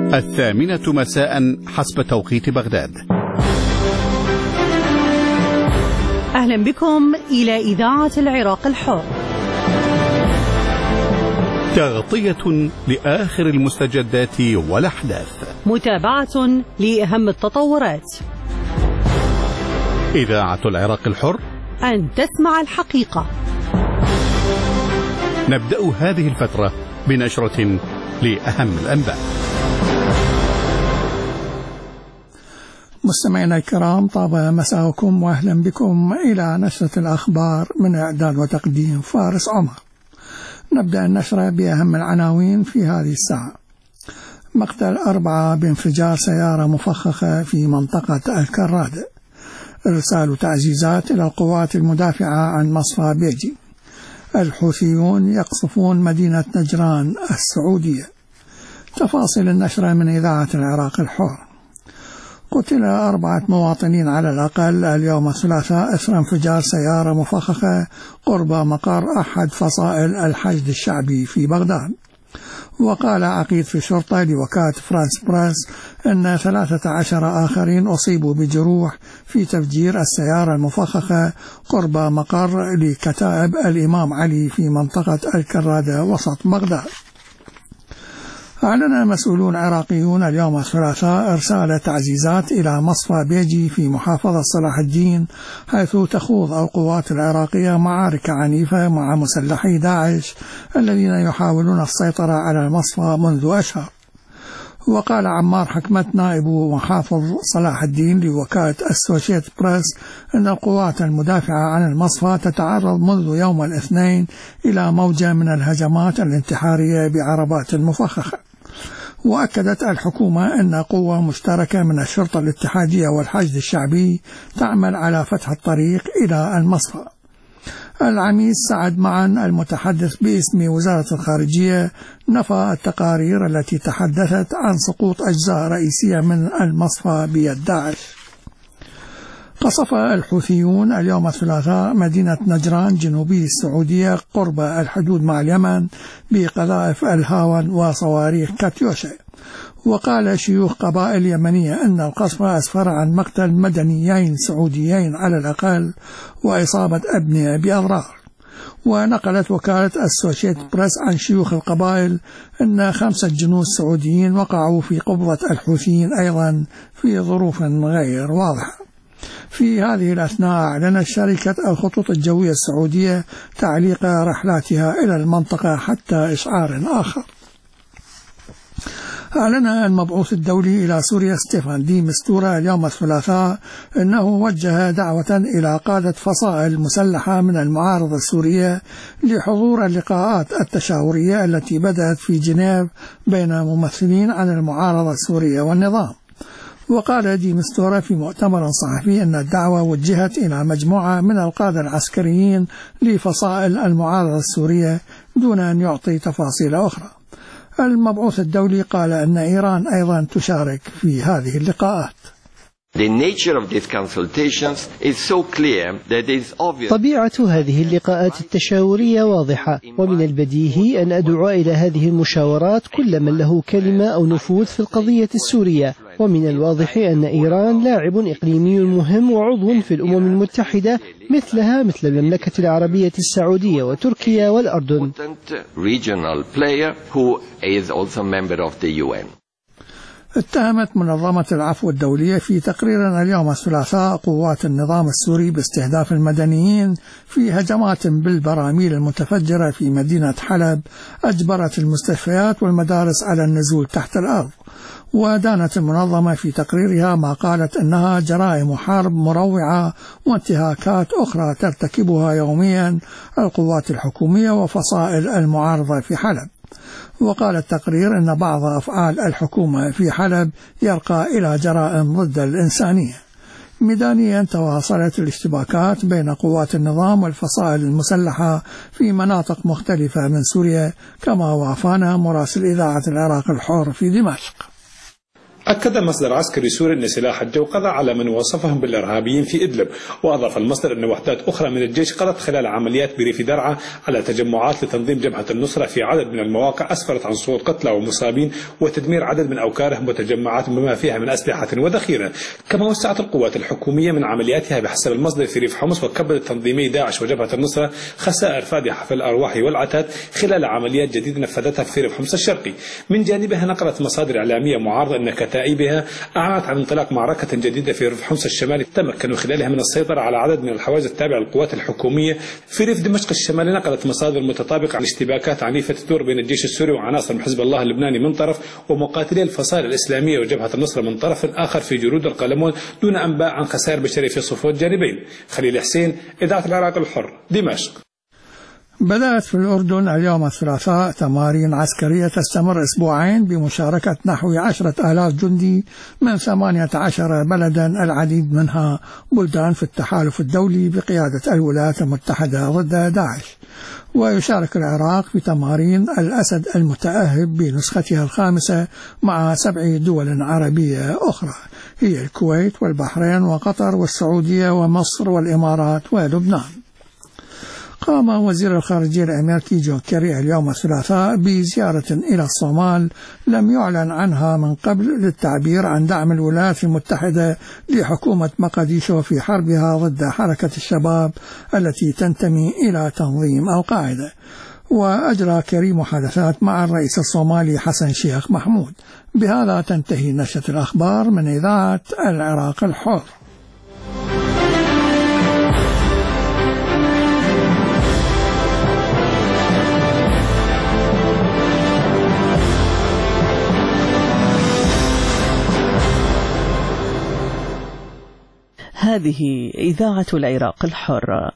الثامنة مساء حسب توقيت بغداد. أهلا بكم إلى إذاعة العراق الحر. تغطية لآخر المستجدات والأحداث، متابعة لأهم التطورات. إذاعة العراق الحر، أن تسمع الحقيقة. نبدأ هذه الفترة بنشرة لأهم الأنباء. مستمعينا الكرام، طاب مساءكم وأهلا بكم إلى نشرة الأخبار من إعداد وتقديم فارس عمر. نبدأ النشرة بأهم العناوين في هذه الساعة. مقتل 4 بانفجار سيارة مفخخة في منطقة الكرادة. إرسال تعزيزات إلى القوات المدافعة عن مصفى بيجي. الحوثيون يقصفون مدينة نجران السعودية. تفاصيل النشرة من إذاعة العراق الحر. قتل 4 مواطنين على الأقل اليوم الثلاثاء إثر انفجار سيارة مفخخة قرب مقر أحد فصائل الحشد الشعبي في بغداد. وقال عقيد في الشرطة لوكالة فرانس بريس أن 13 آخرين أصيبوا بجروح في تفجير السيارة المفخخة قرب مقر لكتائب الإمام علي في منطقة الكرادة وسط بغداد. أعلن مسؤولون عراقيون اليوم الثلاثاء إرسال تعزيزات إلى مصفى بيجي في محافظة صلاح الدين، حيث تخوض القوات العراقية معارك عنيفة مع مسلحي داعش الذين يحاولون السيطرة على المصفى منذ أشهر. وقال عمار حكمت نائب محافظ صلاح الدين لوكالة أسوشيت بريس أن القوات المدافعة عن المصفى تتعرض منذ يوم الاثنين إلى موجة من الهجمات الانتحارية بعربات مفخخة. وأكدت الحكومة أن قوة مشتركة من الشرطة الاتحادية والحشد الشعبي تعمل على فتح الطريق إلى المصفى. العميد سعد معا المتحدث باسم وزارة الخارجية نفى التقارير التي تحدثت عن سقوط أجزاء رئيسية من المصفى بيد داعش. قصف الحوثيون اليوم الثلاثاء مدينة نجران جنوبي السعودية قرب الحدود مع اليمن بقذائف الهاون وصواريخ كاتيوشا. وقال شيوخ قبائل يمنية أن القصف أسفر عن مقتل مدنيين سعوديين على الأقل وإصابة أبنية بأضرار. ونقلت وكالة أسوشيت بريس عن شيوخ القبائل أن 5 جنود سعوديين وقعوا في قبضة الحوثيين أيضا في ظروف غير واضحة. في هذه الأثناء أعلنت شركة الخطوط الجوية السعودية تعليق رحلاتها إلى المنطقة حتى إشعار آخر. أعلن المبعوث الدولي إلى سوريا ستيفان دي مستورة اليوم الثلاثاء أنه وجه دعوة إلى قادة فصائل مسلحة من المعارضة السورية لحضور اللقاءات التشاورية التي بدأت في جنيف بين ممثلين عن المعارضة السورية والنظام. وقال دي مستورة في مؤتمر صحفي أن الدعوة وجهت إلى مجموعة من القادة العسكريين لفصائل المعارضة السورية دون أن يعطي تفاصيل أخرى. المبعوث الدولي قال أن إيران أيضا تشارك في هذه اللقاءات. طبيعة هذه اللقاءات التشاورية واضحة، ومن البديهي أن أدعو إلى هذه المشاورات كل من له كلمة أو نفوذ في القضية السورية. ومن الواضح أن إيران لاعب إقليمي مهم وعضو في الأمم المتحدة مثلها مثل المملكة العربية السعودية وتركيا والأردن. اتهمت منظمة العفو الدولية في تقرير اليوم الثلاثاء قوات النظام السوري باستهداف المدنيين في هجمات بالبراميل المتفجرة في مدينة حلب أجبرت المستشفيات والمدارس على النزول تحت الأرض. ودانت المنظمة في تقريرها ما قالت أنها جرائم حرب مروعة وانتهاكات أخرى ترتكبها يوميا القوات الحكومية وفصائل المعارضة في حلب. وقال التقرير أن بعض أفعال الحكومة في حلب يرقى إلى جرائم ضد الإنسانية. ميدانيا تواصلت الاشتباكات بين قوات النظام والفصائل المسلحة في مناطق مختلفة من سوريا، كما وافانا مراسل إذاعة العراق الحر في دمشق. أكد مصدر عسكري سوري أن سلاح الجو قضى على من وصفهم بالإرهابيين في إدلب. وأضاف المصدر أن وحدات أخرى من الجيش قضت خلال عمليات بريف درعا على تجمعات لتنظيم جبهة النصرة في عدد من المواقع أسفرت عن صعود قتلى ومصابين وتدمير عدد من أوكارهم وتجمعات بما فيها من أسلحة وذخيرة. كما وسعت القوات الحكومية من عملياتها بحسب المصدر في ريف حمص، وكبدت تنظيمي داعش وجبهة النصرة خسائر فادحة في الأرواح والعتاد خلال عمليات جديدة نفذتها في ريف حمص الشرقي. من جانبها نقلت مصادر إعلامية معارضة أن كتائبها أعلنت عن انطلاق معركة جديدة في ريف حمص الشمالي تمكنوا خلالها من السيطرة على عدد من الحواجز التابعة للقوات الحكومية. في ريف دمشق الشمالي نقلت مصادر متطابقة عن اشتباكات عنيفة تدور بين الجيش السوري وعناصر من حزب الله اللبناني من طرف ومقاتلي الفصائل الإسلامية وجبهة النصرة من طرف آخر في جرود القلمون، دون أنباء عن خسائر بشرية في صفوف الجانبين. خليل حسين، إذاعة العراق الحر، دمشق. بدأت في الأردن اليوم الثلاثاء تمارين عسكرية تستمر أسبوعين بمشاركة نحو 10,000 جندي من 18 بلدا، العديد منها بلدان في التحالف الدولي بقيادة الولايات المتحدة ضد داعش. ويشارك العراق في تمارين الأسد المتأهب بنسختها الخامسة مع 7 دول عربية أخرى هي الكويت والبحرين وقطر والسعودية ومصر والإمارات ولبنان. قام وزير الخارجية الأمريكي جون كيري اليوم الثلاثاء بزيارة إلى الصومال لم يعلن عنها من قبل للتعبير عن دعم الولايات المتحدة لحكومة مقديشو في حربها ضد حركة الشباب التي تنتمي إلى تنظيم القاعدة. وأجرى كيري محادثات مع الرئيس الصومالي حسن شيخ محمود. بهذا تنتهي نشرة الأخبار من إذاعة العراق الحر. هذه إذاعة العراق الحر.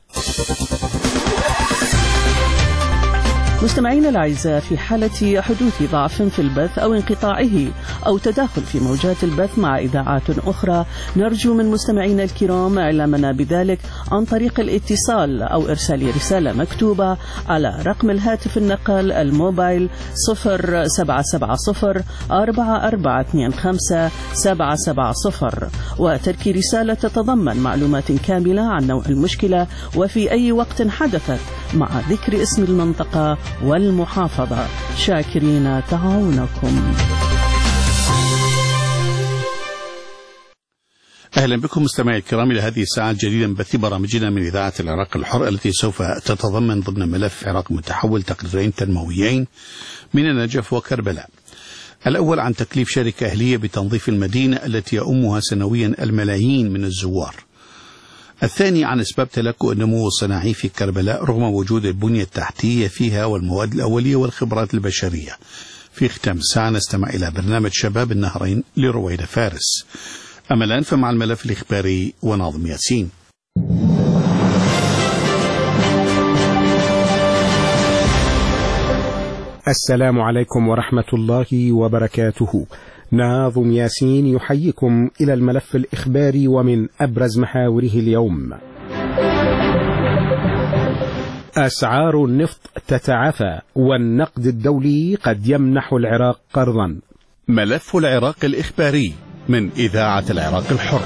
مستمعينا الأعزاء، في حالة حدوث ضعف في البث أو انقطاعه أو تداخل في موجات البث مع إذاعات أخرى، نرجو من مستمعينا الكرام إعلامنا بذلك عن طريق الاتصال أو إرسال رسالة مكتوبة على رقم الهاتف النقال الموبايل 07704425 وترك رسالة تتضمن معلومات كاملة عن نوع المشكلة وفي أي وقت حدثت مع ذكر اسم المنطقة والمحافظة. شاكرين تعاونكم. أهلا بكم مستمعي الكرام إلى هذه الساعة الجديدة من بث برامجنا من إذاعة العراق الحر، التي سوف تتضمن ضمن ملف عراق متحول تقريرين تنمويين من النجف وكربلاء. الأول عن تكليف شركة أهلية بتنظيف المدينة التي يؤمها سنويا الملايين من الزوار. الثاني عن أسباب تلكؤ النمو الصناعي في كربلاء رغم وجود البنية التحتية فيها والمواد الأولية والخبرات البشرية. في ختام الساعة نستمع إلى برنامج شباب النهرين لرويدة فارس. أما الآن فمع الملف الإخباري وناظم ياسين. السلام عليكم ورحمة الله وبركاته. ناظم ياسين يحييكم إلى الملف الإخباري ومن أبرز محاوره اليوم: أسعار النفط تتعافى والنقد الدولي قد يمنح العراق قرضا. ملف العراق الإخباري من إذاعة العراق الحر.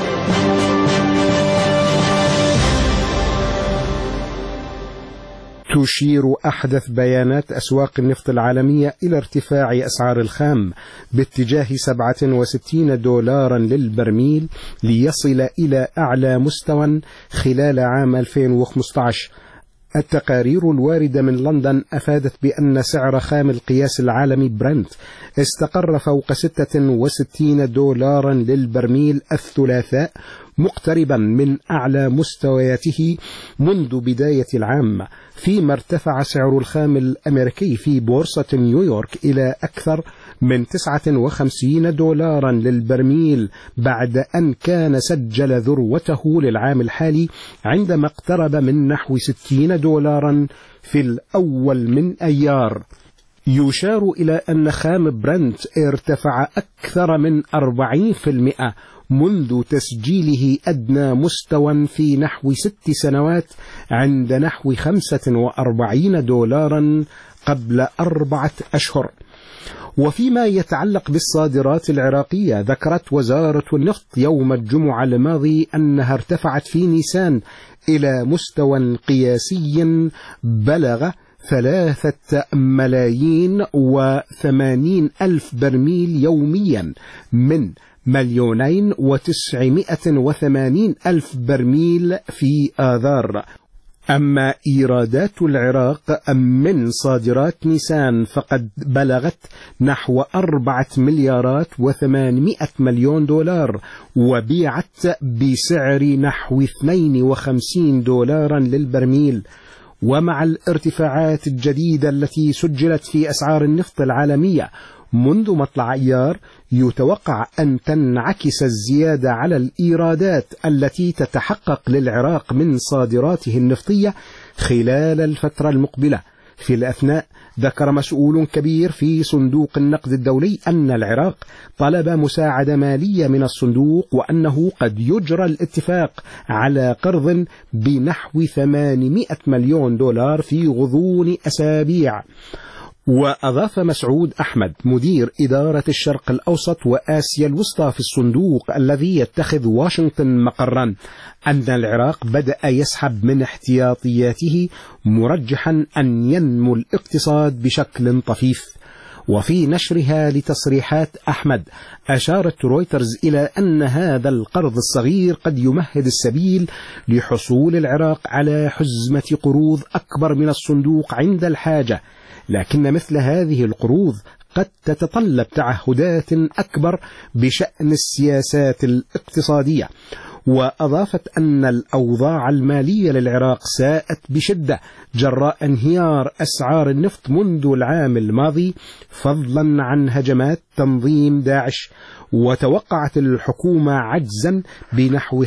تشير أحدث بيانات أسواق النفط العالمية إلى ارتفاع أسعار الخام باتجاه $67 للبرميل ليصل إلى أعلى مستوى خلال عام 2015. التقارير الواردة من لندن أفادت بأن سعر خام القياس العالمي برنت استقر فوق $66 للبرميل الثلاثاء، مقتربا من أعلى مستوياته منذ بداية العام، فيما ارتفع سعر الخام الأمريكي في بورصة نيويورك إلى أكثر من $59 للبرميل بعد أن كان سجل ذروته للعام الحالي عندما اقترب من نحو $60 في الأول من أيار. يشار إلى أن خام برنت ارتفع أكثر من 40% منذ تسجيله أدنى مستوى في نحو 6 سنوات عند نحو $45 قبل 4 أشهر. وفيما يتعلق بالصادرات العراقية، ذكرت وزارة النفط يوم الجمعة الماضي أنها ارتفعت في نيسان إلى مستوى قياسي بلغ 3,080,080 برميل يوميا من 2,980,000 برميل في آذار. أما إيرادات العراق من صادرات نيسان فقد بلغت نحو 4,800,000,000 دولار، وبيعت بسعر نحو 52 دولارا للبرميل. ومع الارتفاعات الجديدة التي سجلت في أسعار النفط العالمية منذ مطلع أيار، يتوقع أن تنعكس الزيادة على الإيرادات التي تتحقق للعراق من صادراته النفطية خلال الفترة المقبلة. في الأثناء ذكر مسؤول كبير في صندوق النقد الدولي أن العراق طلب مساعدة مالية من الصندوق، وأنه قد يجرى الاتفاق على قرض بنحو 800 مليون دولار في غضون أسابيع. وأضاف مسعود أحمد مدير إدارة الشرق الأوسط وآسيا الوسطى في الصندوق الذي يتخذ واشنطن مقرا أن العراق بدأ يسحب من احتياطياته، مرجحا أن ينمو الاقتصاد بشكل طفيف. وفي نشرها لتصريحات أحمد أشارت رويترز إلى أن هذا القرض الصغير قد يمهد السبيل لحصول العراق على حزمة قروض أكبر من الصندوق عند الحاجة، لكن مثل هذه القروض قد تتطلب تعهدات أكبر بشأن السياسات الاقتصادية. وأضافت أن الأوضاع المالية للعراق ساءت بشدة جراء انهيار أسعار النفط منذ العام الماضي، فضلا عن هجمات تنظيم داعش. وتوقعت الحكومة عجزا بنحو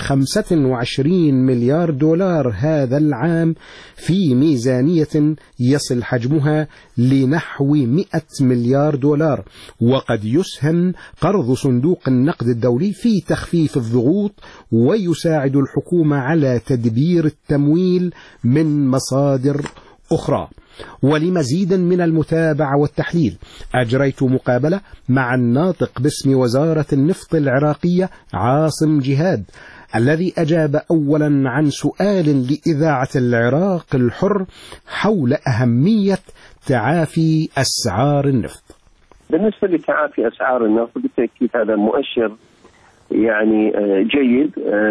25 مليار دولار هذا العام في ميزانية يصل حجمها لنحو 100 مليار دولار. وقد يسهم قرض صندوق النقد الدولي في تخفيف الضغوط ويساعد الحكومة على تدبير التمويل من مصادر أخرى. ولمزيد من المتابعة والتحليل أجريت مقابلة مع الناطق باسم وزارة النفط العراقية عاصم جهاد، الذي أجاب أولا عن سؤال لإذاعة العراق الحر حول أهمية تعافي أسعار النفط. بالنسبة لتعافي أسعار النفط بالتأكيد هذا مؤشر يعني جيد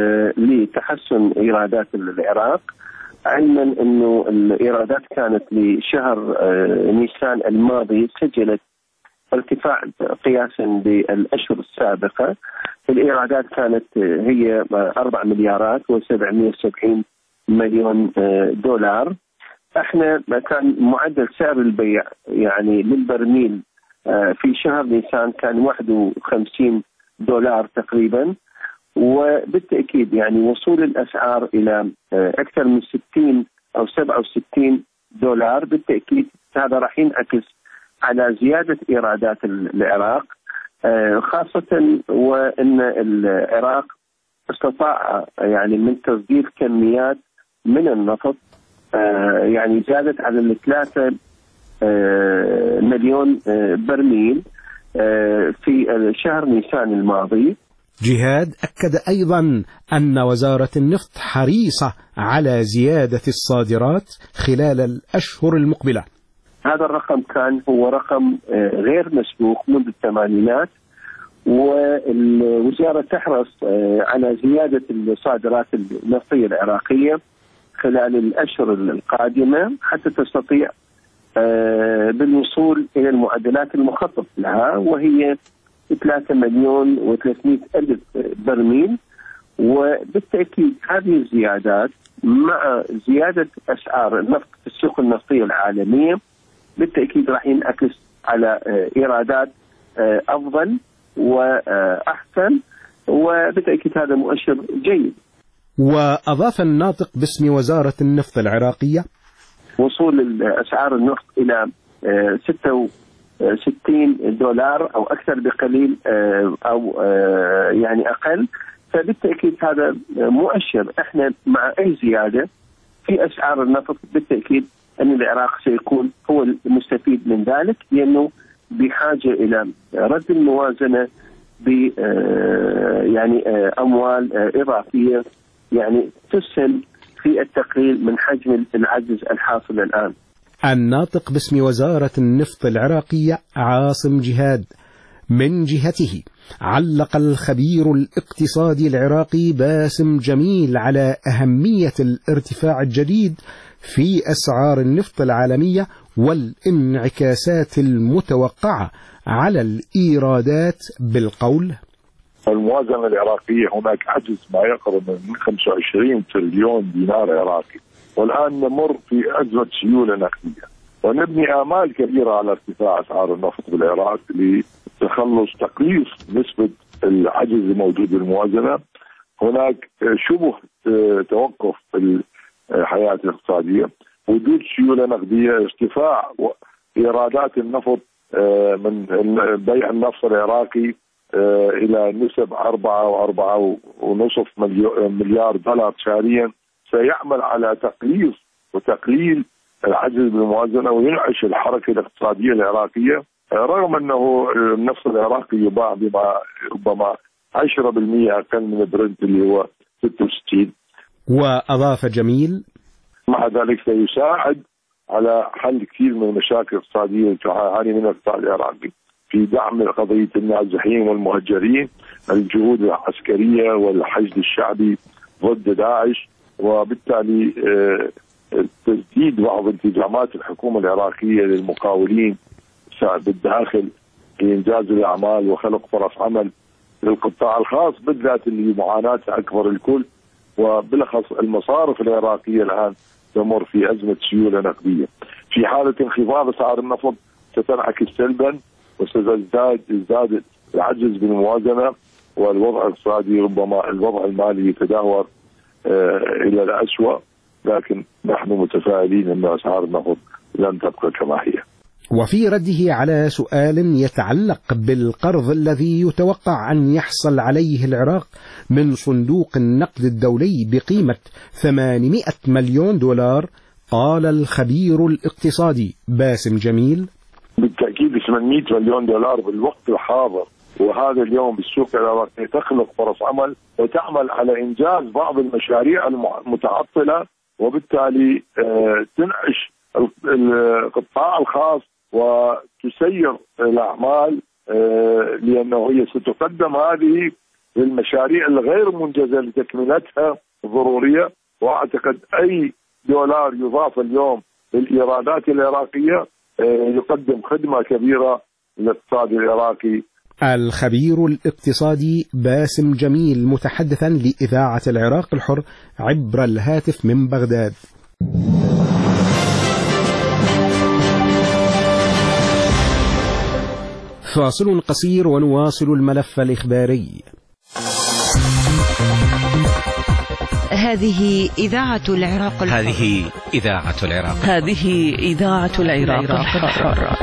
لتحسن إيرادات العراق، علما أنه الإيرادات كانت لشهر نيسان الماضي سجلت ارتفاع قياسا بالأشهر السابقة. الإيرادات كانت هي 4 مليارات و770 مليون دولار. احنا كان معدل سعر البيع يعني للبرميل في شهر نيسان كان 51 دولار تقريبا، وبالتأكيد يعني وصول الأسعار إلى أكثر من 60 أو 67 دولار بالتأكيد هذا راح ينعكس على زيادة إيرادات العراق، خاصة وأن العراق استطاع يعني من تصدير كميات من النفط يعني زادت على 3 مليون برميل في شهر نيسان الماضي. جهاد أكد أيضا أن وزارة النفط حريصة على زيادة الصادرات خلال الأشهر المقبلة. هذا الرقم كان هو رقم غير مسبوق منذ الثمانينات، والوزارة تحرص على زيادة الصادرات النفطية العراقية خلال الأشهر القادمة حتى تستطيع بالوصول إلى المعدلات المخطط لها، وهي 3,300,000 برميل. وبالتأكيد هذه الزيادات مع زيادة أسعار النفط في السوق النفطية العالمية بالتأكيد راح ينعكس على إيرادات أفضل وأحسن، وبالتأكيد هذا مؤشر جيد. وأضاف الناطق باسم وزارة النفط العراقية وصول أسعار النفط إلى 66 دولار أو أكثر بقليل أو يعني أقل، فبالتأكيد هذا مؤشر. احنا مع أي زيادة في أسعار النفط بالتأكيد أن العراق سيكون هو المستفيد من ذلك، لأنه بحاجة إلى رد الموازنة ب يعني أموال إضافية يعني تسهم في التقليل من حجم العجز الحاصل الآن. الناطق باسم وزارة النفط العراقية عاصم جهاد من جهته علق الخبير الاقتصادي العراقي باسم جميل على أهمية الارتفاع الجديد في أسعار النفط العالمية والانعكاسات المتوقعة على الإيرادات بالقول: الموازنة العراقية هناك عجز ما يقرب من 25 تريليون دينار عراقي، والآن نمر في أزمة سيولة نقدية، ونبني آمال كبيرة على ارتفاع أسعار النفط بالعراق لتخلص تقليص نسبة العجز الموجود بالموازنة. هناك شبه توقف في الحياة الاقتصادية، وجود سيولة نقدية، ارتفاع إيرادات النفط من بيع النفط العراقي إلى نسب 4.5 مليار دولار شهريا، سيعمل على تقليص وتقليل العجز بالموازنة وينعش الحركة الاقتصادية العراقية، رغم أنه النفط العراقي يباع بما ربما 10% أقل من البرنت اللي هو 66. وأضاف جميل: مع ذلك سيساعد على حل كثير من المشاكل الاقتصادية التي يعاني منها الاقتصاد العراقي، في دعم قضية النازحين والمهجرين، الجهود العسكرية والحشد الشعبي ضد داعش، وبالتالي تسديد بعض التزامات الحكومة العراقية للمقاولين بالداخل في إنجاز الأعمال وخلق فرص عمل للقطاع الخاص بالذات اللي معاناته أكبر الكل. وبالأخص المصارف العراقية الآن تمر في أزمة سيولة نقدية. في حالة انخفاض أسعار النفط ستنعكس سلبا وستزداد العجز بالموازنة، والوضع الاقتصادي ربما الوضع المالي يتدهور إلى الأسوأ، لكن نحن متفائلين أن أسعار النفط لن تبقى كما هي. وفي رده على سؤال يتعلق بالقرض الذي يتوقع أن يحصل عليه العراق من صندوق النقد الدولي بقيمة 800 مليون دولار، قال الخبير الاقتصادي باسم جميل: بالتأكيد 800 مليون دولار بالوقت الحاضر وهذا اليوم بالسوق العراقية تخلق فرص عمل وتعمل على إنجاز بعض المشاريع المتعطلة، وبالتالي تنعش القطاع الخاص وتسير الأعمال، لأنه هي ستقدم هذه للمشاريع الغير منجزة لتكملتها ضرورية. وأعتقد أي دولار يضاف اليوم للإيرادات العراقية يقدم خدمة كبيرة للاقتصاد العراقي. الخبير الاقتصادي باسم جميل متحدثا لإذاعة العراق الحر عبر الهاتف من بغداد. فاصل قصير ونواصل الملف الإخباري. هذه إذاعة العراق الحر. هذه إذاعة العراق. هذه إذاعة العراق الحر.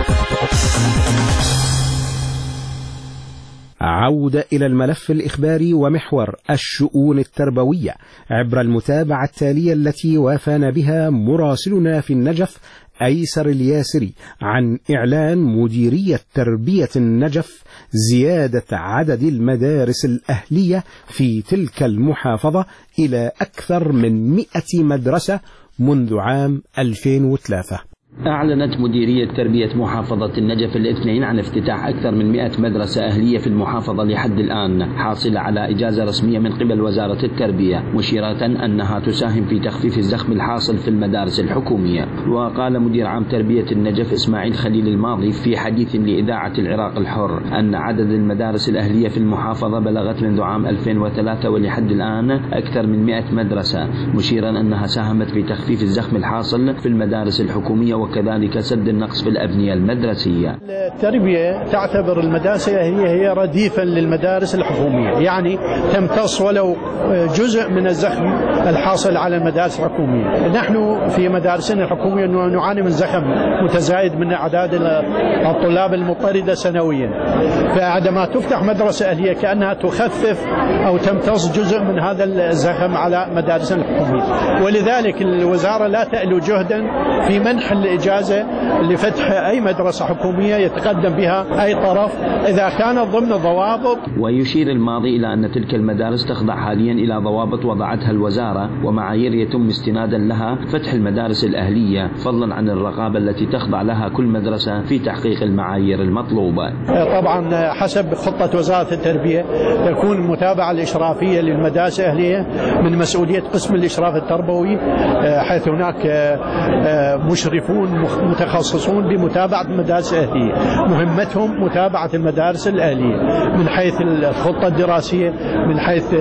عودة إلى الملف الإخباري ومحور الشؤون التربوية عبر المتابعة التالية التي وافانا بها مراسلنا في النجف أيسر الياسري عن إعلان مديرية تربية النجف زيادة عدد المدارس الأهلية في تلك المحافظة إلى أكثر من 100 مدرسة منذ عام 2003. أعلنت مديرية تربية محافظة النجف الاثنين عن افتتاح أكثر من 100 مدرسة أهلية في المحافظة لحد الآن، حاصلة على إجازة رسمية من قبل وزارة التربية، مشيرة أنها تساهم في تخفيف الزخم الحاصل في المدارس الحكومية. وقال مدير عام تربية النجف إسماعيل خليل الماضي في حديث لإذاعة العراق الحر أن عدد المدارس الأهلية في المحافظة بلغت منذ عام 2003 ولحد الآن أكثر من 100 مدرسة، مشيرا أنها ساهمت في تخفيف الزخم الحاصل في المدارس الحكومية وكذلك سد النقص في الأبنية المدرسية. التربية تعتبر المدارس الأهلية هي رديفا للمدارس الحكومية، يعني تمتص ولو جزء من الزخم الحاصل على المدارس الحكومية. نحن في مدارسنا الحكومية نعاني من زخم متزايد من أعداد الطلاب المضطردة سنويا، فعندما تفتح مدرسة أهلية كأنها تخفف أو تمتص جزء من هذا الزخم على مدارسنا الحكومية. ولذلك الوزارة لا تألو جهدا في منح الإجازة لفتح أي مدرسة حكومية يتقدم بها أي طرف إذا كانت ضمن ضوابط. ويشير الماضي إلى أن تلك المدارس تخضع حاليا إلى ضوابط وضعتها الوزارة ومعايير يتم استنادا لها فتح المدارس الأهلية، فضلا عن الرقابة التي تخضع لها كل مدرسة في تحقيق المعايير المطلوبة. طبعا حسب خطة وزارة التربية تكون المتابعة الإشرافية للمدارس الأهلية من مسؤولية قسم الإشراف التربوي، حيث هناك مشرفون متخصصون بمتابعة المدارس الأهلية، مهمتهم متابعة المدارس الأهلية من حيث الخطة الدراسية، من حيث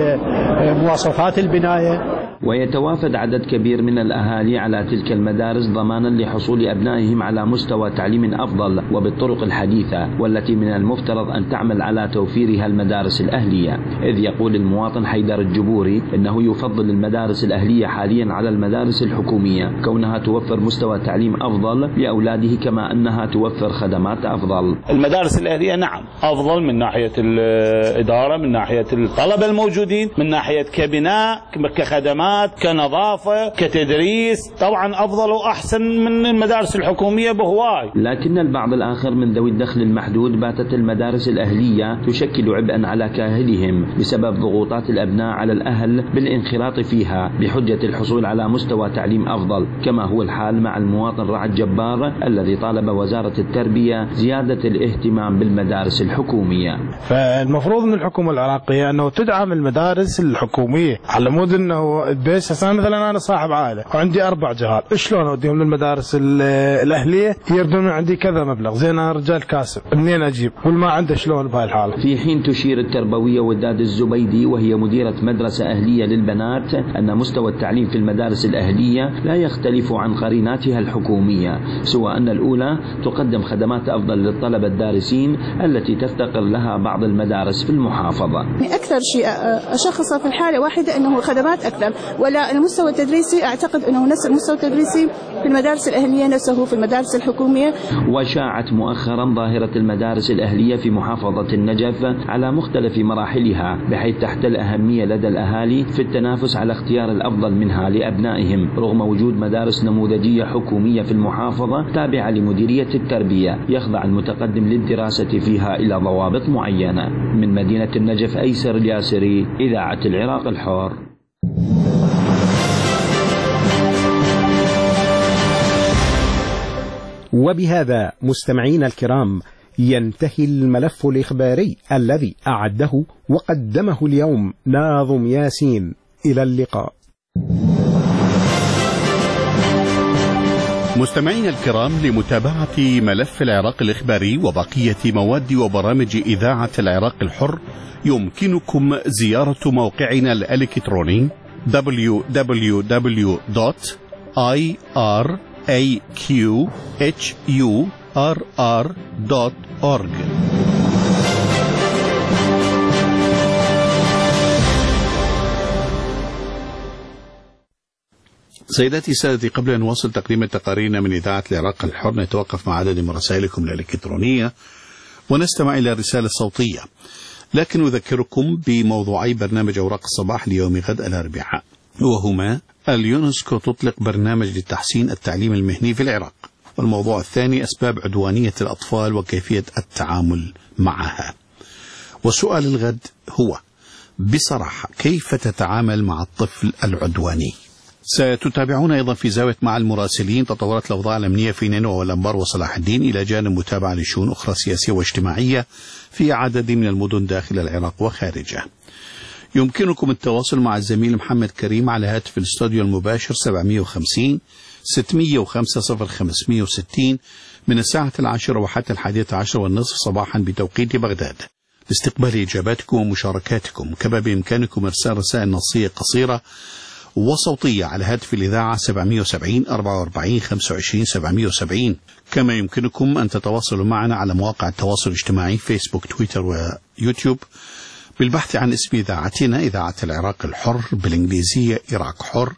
مواصفات البناية. ويتوافد عدد كبير من الأهالي على تلك المدارس ضمانا لحصول أبنائهم على مستوى تعليم أفضل وبالطرق الحديثة والتي من المفترض أن تعمل على توفيرها المدارس الأهلية، إذ يقول المواطن حيدر الجبوري إنه يفضل المدارس الأهلية حاليا على المدارس الحكومية كونها توفر مستوى تعليم أفضل لأولاده كما أنها توفر خدمات أفضل. المدارس الأهلية نعم أفضل من ناحية الإدارة، من ناحية الطلبة الموجودين، من ناحية كبناء، كخدمات، كنظافة، كتدريس، طبعا أفضل وأحسن من المدارس الحكومية بهواي. لكن البعض الآخر من ذوي الدخل المحدود باتت المدارس الأهلية تشكل عبئا على كاهلهم بسبب ضغوطات الأبناء على الأهل بالانخراط فيها بحجة الحصول على مستوى تعليم أفضل، كما هو الحال مع المواطن رعد جبار الذي طالب وزارة التربية زيادة الاهتمام بالمدارس الحكومية. فالمفروض من الحكومة العراقية أنه تدعم المدارس الحكومية على مود أنه بس هسه مثلا انا صاحب عائله وعندي 4 جهال، شلون اوديهم للمدارس الاهليه؟ يردون عندي كذا مبلغ، زين انا رجال كاسب، منين اجيب؟ والما عنده شلون بهاي الحاله؟ في حين تشير التربويه وداد الزبيدي وهي مديره مدرسه اهليه للبنات ان مستوى التعليم في المدارس الاهليه لا يختلف عن قريناتها الحكوميه، سوى ان الاولى تقدم خدمات افضل للطلبه الدارسين التي تفتقر لها بعض المدارس في المحافظه. اكثر شيء اشخصه في الحاله واحده انه خدمات اكثر، ولا المستوى التدريسي أعتقد أنه نفس المستوى التدريسي في المدارس الأهلية نفسه في المدارس الحكومية. وشاعت مؤخرا ظاهرة المدارس الأهلية في محافظة النجف على مختلف مراحلها، بحيث تحتل أهمية لدى الأهالي في التنافس على اختيار الأفضل منها لأبنائهم، رغم وجود مدارس نموذجية حكومية في المحافظة تابعة لمديرية التربية يخضع المتقدم للدراسة فيها إلى ضوابط معينة. من مدينة النجف أيسر الياسري، إذاعة العراق الحر. وبهذا مستمعينا الكرام ينتهي الملف الإخباري الذي أعده وقدمه اليوم ناظم ياسين. إلى اللقاء. مستمعينا الكرام، لمتابعة ملف العراق الإخباري وبقية مواد وبرامج إذاعة العراق الحر يمكنكم زيارة موقعنا الإلكتروني www.aqhurr.org. سيداتي سادتي، قبل أن نواصل تقديم تقاريرنا من إذاعة العراق الحر نتوقف مع عدد من رسائلكم الإلكترونية ونستمع إلى رسالة صوتية، لكن أذكركم بموضوعي برنامج أوراق الصباح ليوم غد الأربعاء، وهما: اليونسكو تطلق برنامج لتحسين التعليم المهني في العراق، والموضوع الثاني: أسباب عدوانية الأطفال وكيفية التعامل معها. وسؤال الغد هو: بصراحة كيف تتعامل مع الطفل العدواني؟ ستتابعون أيضا في زاوية مع المراسلين تطورات الأوضاع الأمنية في نينوى والأنبار وصلاح الدين، إلى جانب متابعة لشؤون أخرى سياسية واجتماعية في عدد من المدن داخل العراق وخارجه. يمكنكم التواصل مع الزميل محمد كريم على هاتف الاستوديو المباشر 750 605 0560 من الساعة 10 وحتى 11:30 صباحا بتوقيت بغداد، لاستقبال إجاباتكم ومشاركاتكم. كما بإمكانكم إرسال رسائل نصية قصيرة وصوتية على هاتف الإذاعة 770 44 25 770. كما يمكنكم أن تتواصلوا معنا على مواقع التواصل الاجتماعي فيسبوك، تويتر ويوتيوب بالبحث عن اسم إذاعتنا إذاعة العراق الحر بالإنجليزية عراق حر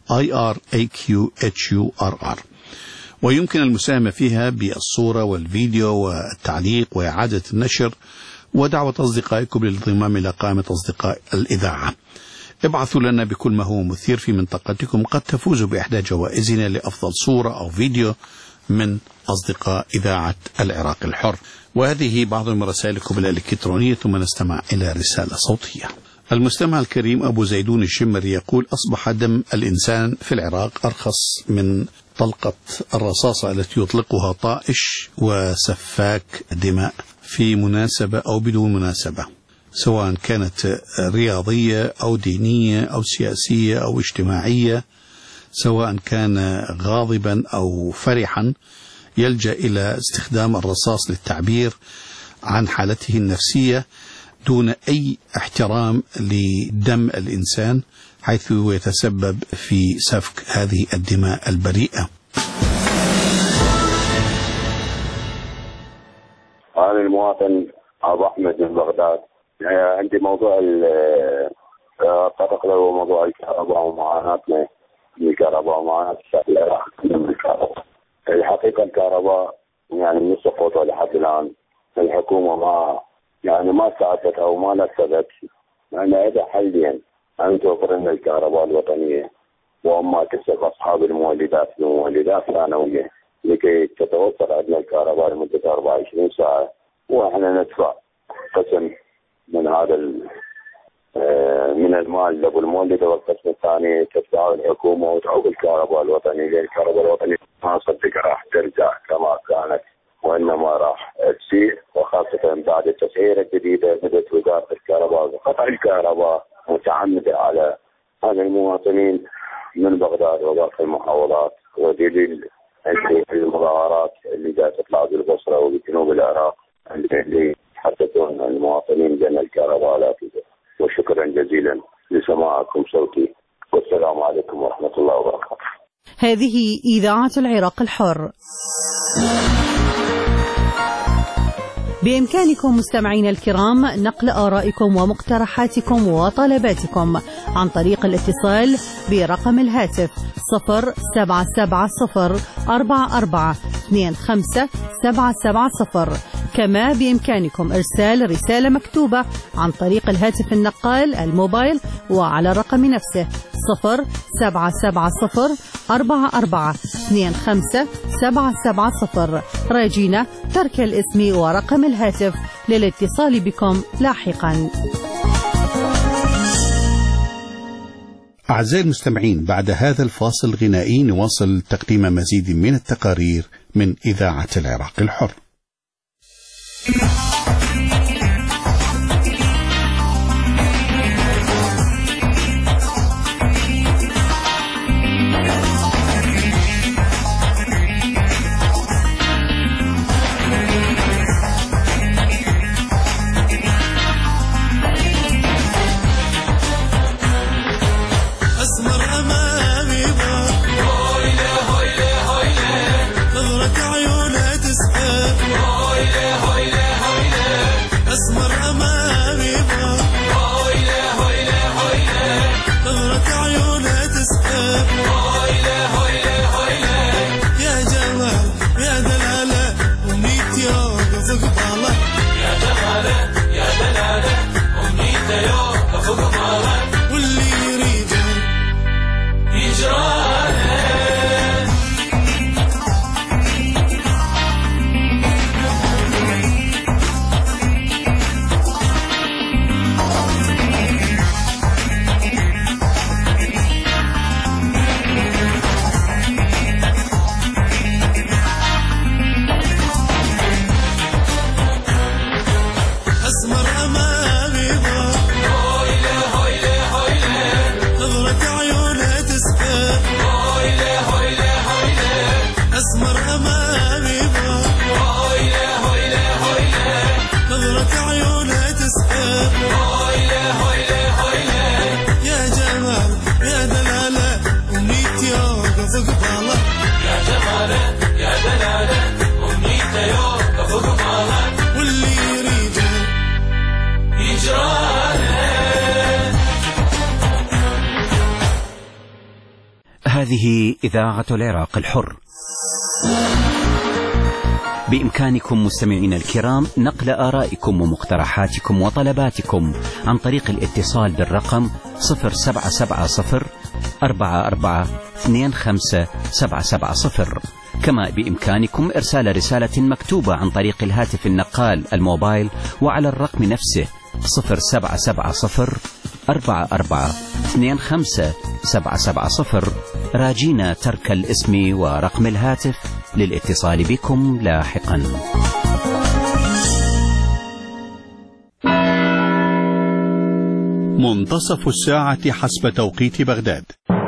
IRAQHURR، ويمكن المساهمة فيها بالصورة والفيديو والتعليق وإعادة النشر ودعوة أصدقائكم للانضمام إلى قائمة أصدقاء الإذاعة. ابعثوا لنا بكل ما هو مثير في منطقتكم، قد تفوزوا بإحدى جوائزنا لأفضل صورة أو فيديو من أصدقاء إذاعة العراق الحر. وهذه بعض من رسائلكم الإلكترونية، ثم نستمع إلى رسالة صوتية. المستمع الكريم أبو زيدون الشمري يقول: أصبح دم الإنسان في العراق أرخص من طلقة الرصاصة التي يطلقها طائش وسفاك دماء في مناسبة أو بدون مناسبة، سواء كانت رياضية أو دينية أو سياسية أو اجتماعية، سواء كان غاضبا أو فرحا، يلجأ إلى استخدام الرصاص للتعبير عن حالته النفسية دون أي احترام لدم الإنسان، حيث يتسبب في سفك هذه الدماء البريئة. أنا المواطن أبو أحمد من بغداد. عندي موضوع تطرق له موضوع الكهرباء ومعاناتنا من الكهرباء ومعاناة الشعب العراقي من الكهرباء. الحقيقة الكهرباء يعني من سقوطها لحد الآن الحكومة ما ساعدت أو ما نفذت. أنا عندها حلين: أن توفر لنا الكهرباء الوطنية، وأما تكسب أصحاب المولدات بمولدات ثانوية لكي تتوفر عندنا الكهرباء لمدة 24 ساعة، وإحنا ندفع قسم من هذا من المال لأبو المولد، والقسم الثاني تدفعه الحكومة وتعوق الكهرباء الوطنية. لأن الكهرباء الوطنية ما صدق راح ترجع كما كانت، وإنما راح تسيء، وخاصة بعد التسعيرة الجديدة بدأت وزارة الكهرباء بقطع الكهرباء متعمدة على هذا المواطنين من بغداد وباقي المحافظات، ودليل المظاهرات اللي جاءت تطلع بالبصرة وبجنوب العراق اللي يحدثون المواطنين بأن الكهرباء لا توجد. وشكرا جزيلا لسماعكم صوتي، والسلام عليكم ورحمة الله وبركاته. هذه إذاعة العراق الحر. بإمكانكم مستمعين الكرام نقل آرائكم ومقترحاتكم وطلباتكم عن طريق الاتصال برقم الهاتف 077044257770. كما بإمكانكم إرسال رسالة مكتوبة عن طريق الهاتف النقال الموبايل وعلى الرقم نفسه 077044257770، راجين ترك الاسم ورقم الهاتف للاتصال بكم لاحقا. أعزائي المستمعين، بعد هذا الفاصل الغنائي نواصل تقديم مزيد من التقارير من إذاعة العراق الحر. هذه إذاعة العراق الحر. بإمكانكم مستمعين الكرام نقل آرائكم ومقترحاتكم وطلباتكم عن طريق الاتصال بالرقم 077044257770. كما بإمكانكم إرسال رسالة مكتوبة عن طريق الهاتف النقال الموبايل وعلى الرقم نفسه 0770 44 25770 راجين ترك الاسم ورقم الهاتف للاتصال بكم لاحقا. منتصف الساعة حسب توقيت بغداد.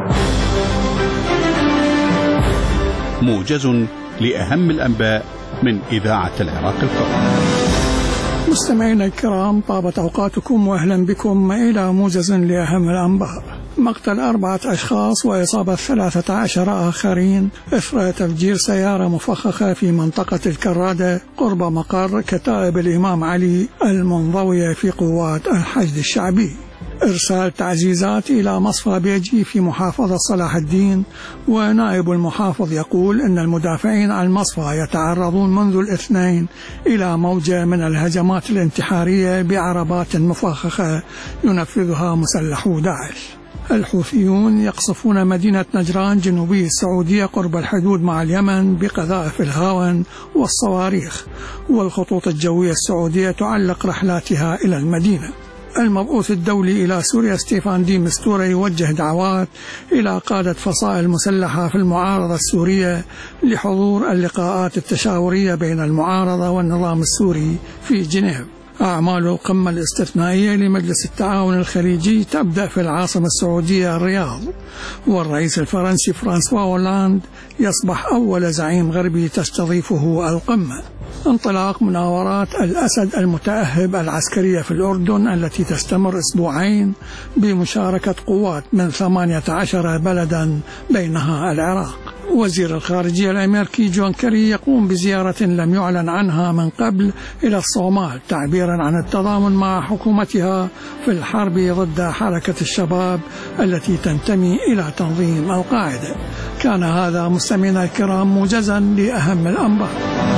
موجز لأهم الأنباء من إذاعة العراق الحر. مستمعينا الكرام، طابت أوقاتكم وأهلا بكم إلى موجز لأهم الأنباء. مقتل 4 أشخاص وإصابة 13 آخرين إثر تفجير سيارة مفخخة في منطقة الكرادة قرب مقر كتائب الإمام علي المنضوية في قوات الحشد الشعبي. إرسال تعزيزات إلى مصفى بيجي في محافظة صلاح الدين، ونائب المحافظ يقول أن المدافعين عن المصفى يتعرضون منذ الاثنين إلى موجة من الهجمات الانتحارية بعربات مفخخة ينفذها مسلحو داعش. الحوثيون يقصفون مدينة نجران جنوبي السعودية قرب الحدود مع اليمن بقذائف الهاون والصواريخ، والخطوط الجوية السعودية تعلق رحلاتها إلى المدينة. المبعوث الدولي إلى سوريا ستيفان دي مستورة يوجه دعوات إلى قادة فصائل مسلحة في المعارضة السورية لحضور اللقاءات التشاورية بين المعارضة والنظام السوري في جنيف. أعمال القمة الاستثنائية لمجلس التعاون الخليجي تبدأ في العاصمة السعودية الرياض، والرئيس الفرنسي فرانسوا هولاند يصبح أول زعيم غربي تستضيفه القمة. انطلاق مناورات الأسد المتأهب العسكرية في الأردن التي تستمر أسبوعين بمشاركة قوات من 18 بلدا بينها العراق. وزير الخارجية الأمريكي جون كيري يقوم بزيارة لم يعلن عنها من قبل إلى الصومال تعبيرا عن التضامن مع حكومتها في الحرب ضد حركة الشباب التي تنتمي إلى تنظيم القاعدة. كان هذا مستمعينا الكرام موجزا لأهم الأنباء.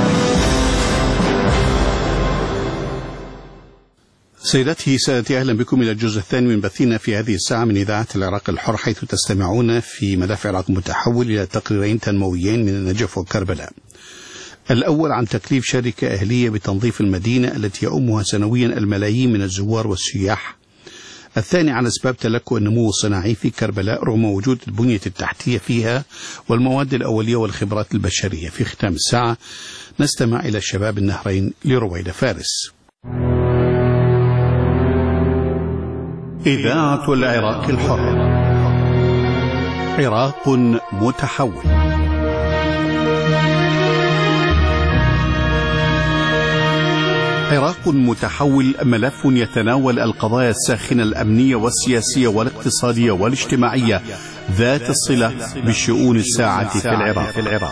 سيداتي سادتي، أهلا بكم إلى الجزء الثاني من بثنا في هذه الساعة من إذاعة العراق الحر، حيث تستمعون في ملف عراق متحول إلى تقريرين تنمويين من النجف وكربلاء. الأول عن تكليف شركة أهلية بتنظيف المدينة التي يؤمها سنويا الملايين من الزوار والسياح. الثاني عن أسباب تلكؤ النمو الصناعي في كربلاء رغم وجود البنية التحتية فيها والمواد الأولية والخبرات البشرية. في ختام الساعة نستمع إلى شباب النهرين لرويدة فارس. إذاعة العراق الحر، عراق متحول. عراق متحول ملف يتناول القضايا الساخنة الأمنية والسياسية والاقتصادية والاجتماعية ذات الصلة بالشؤون الساعة في العراق.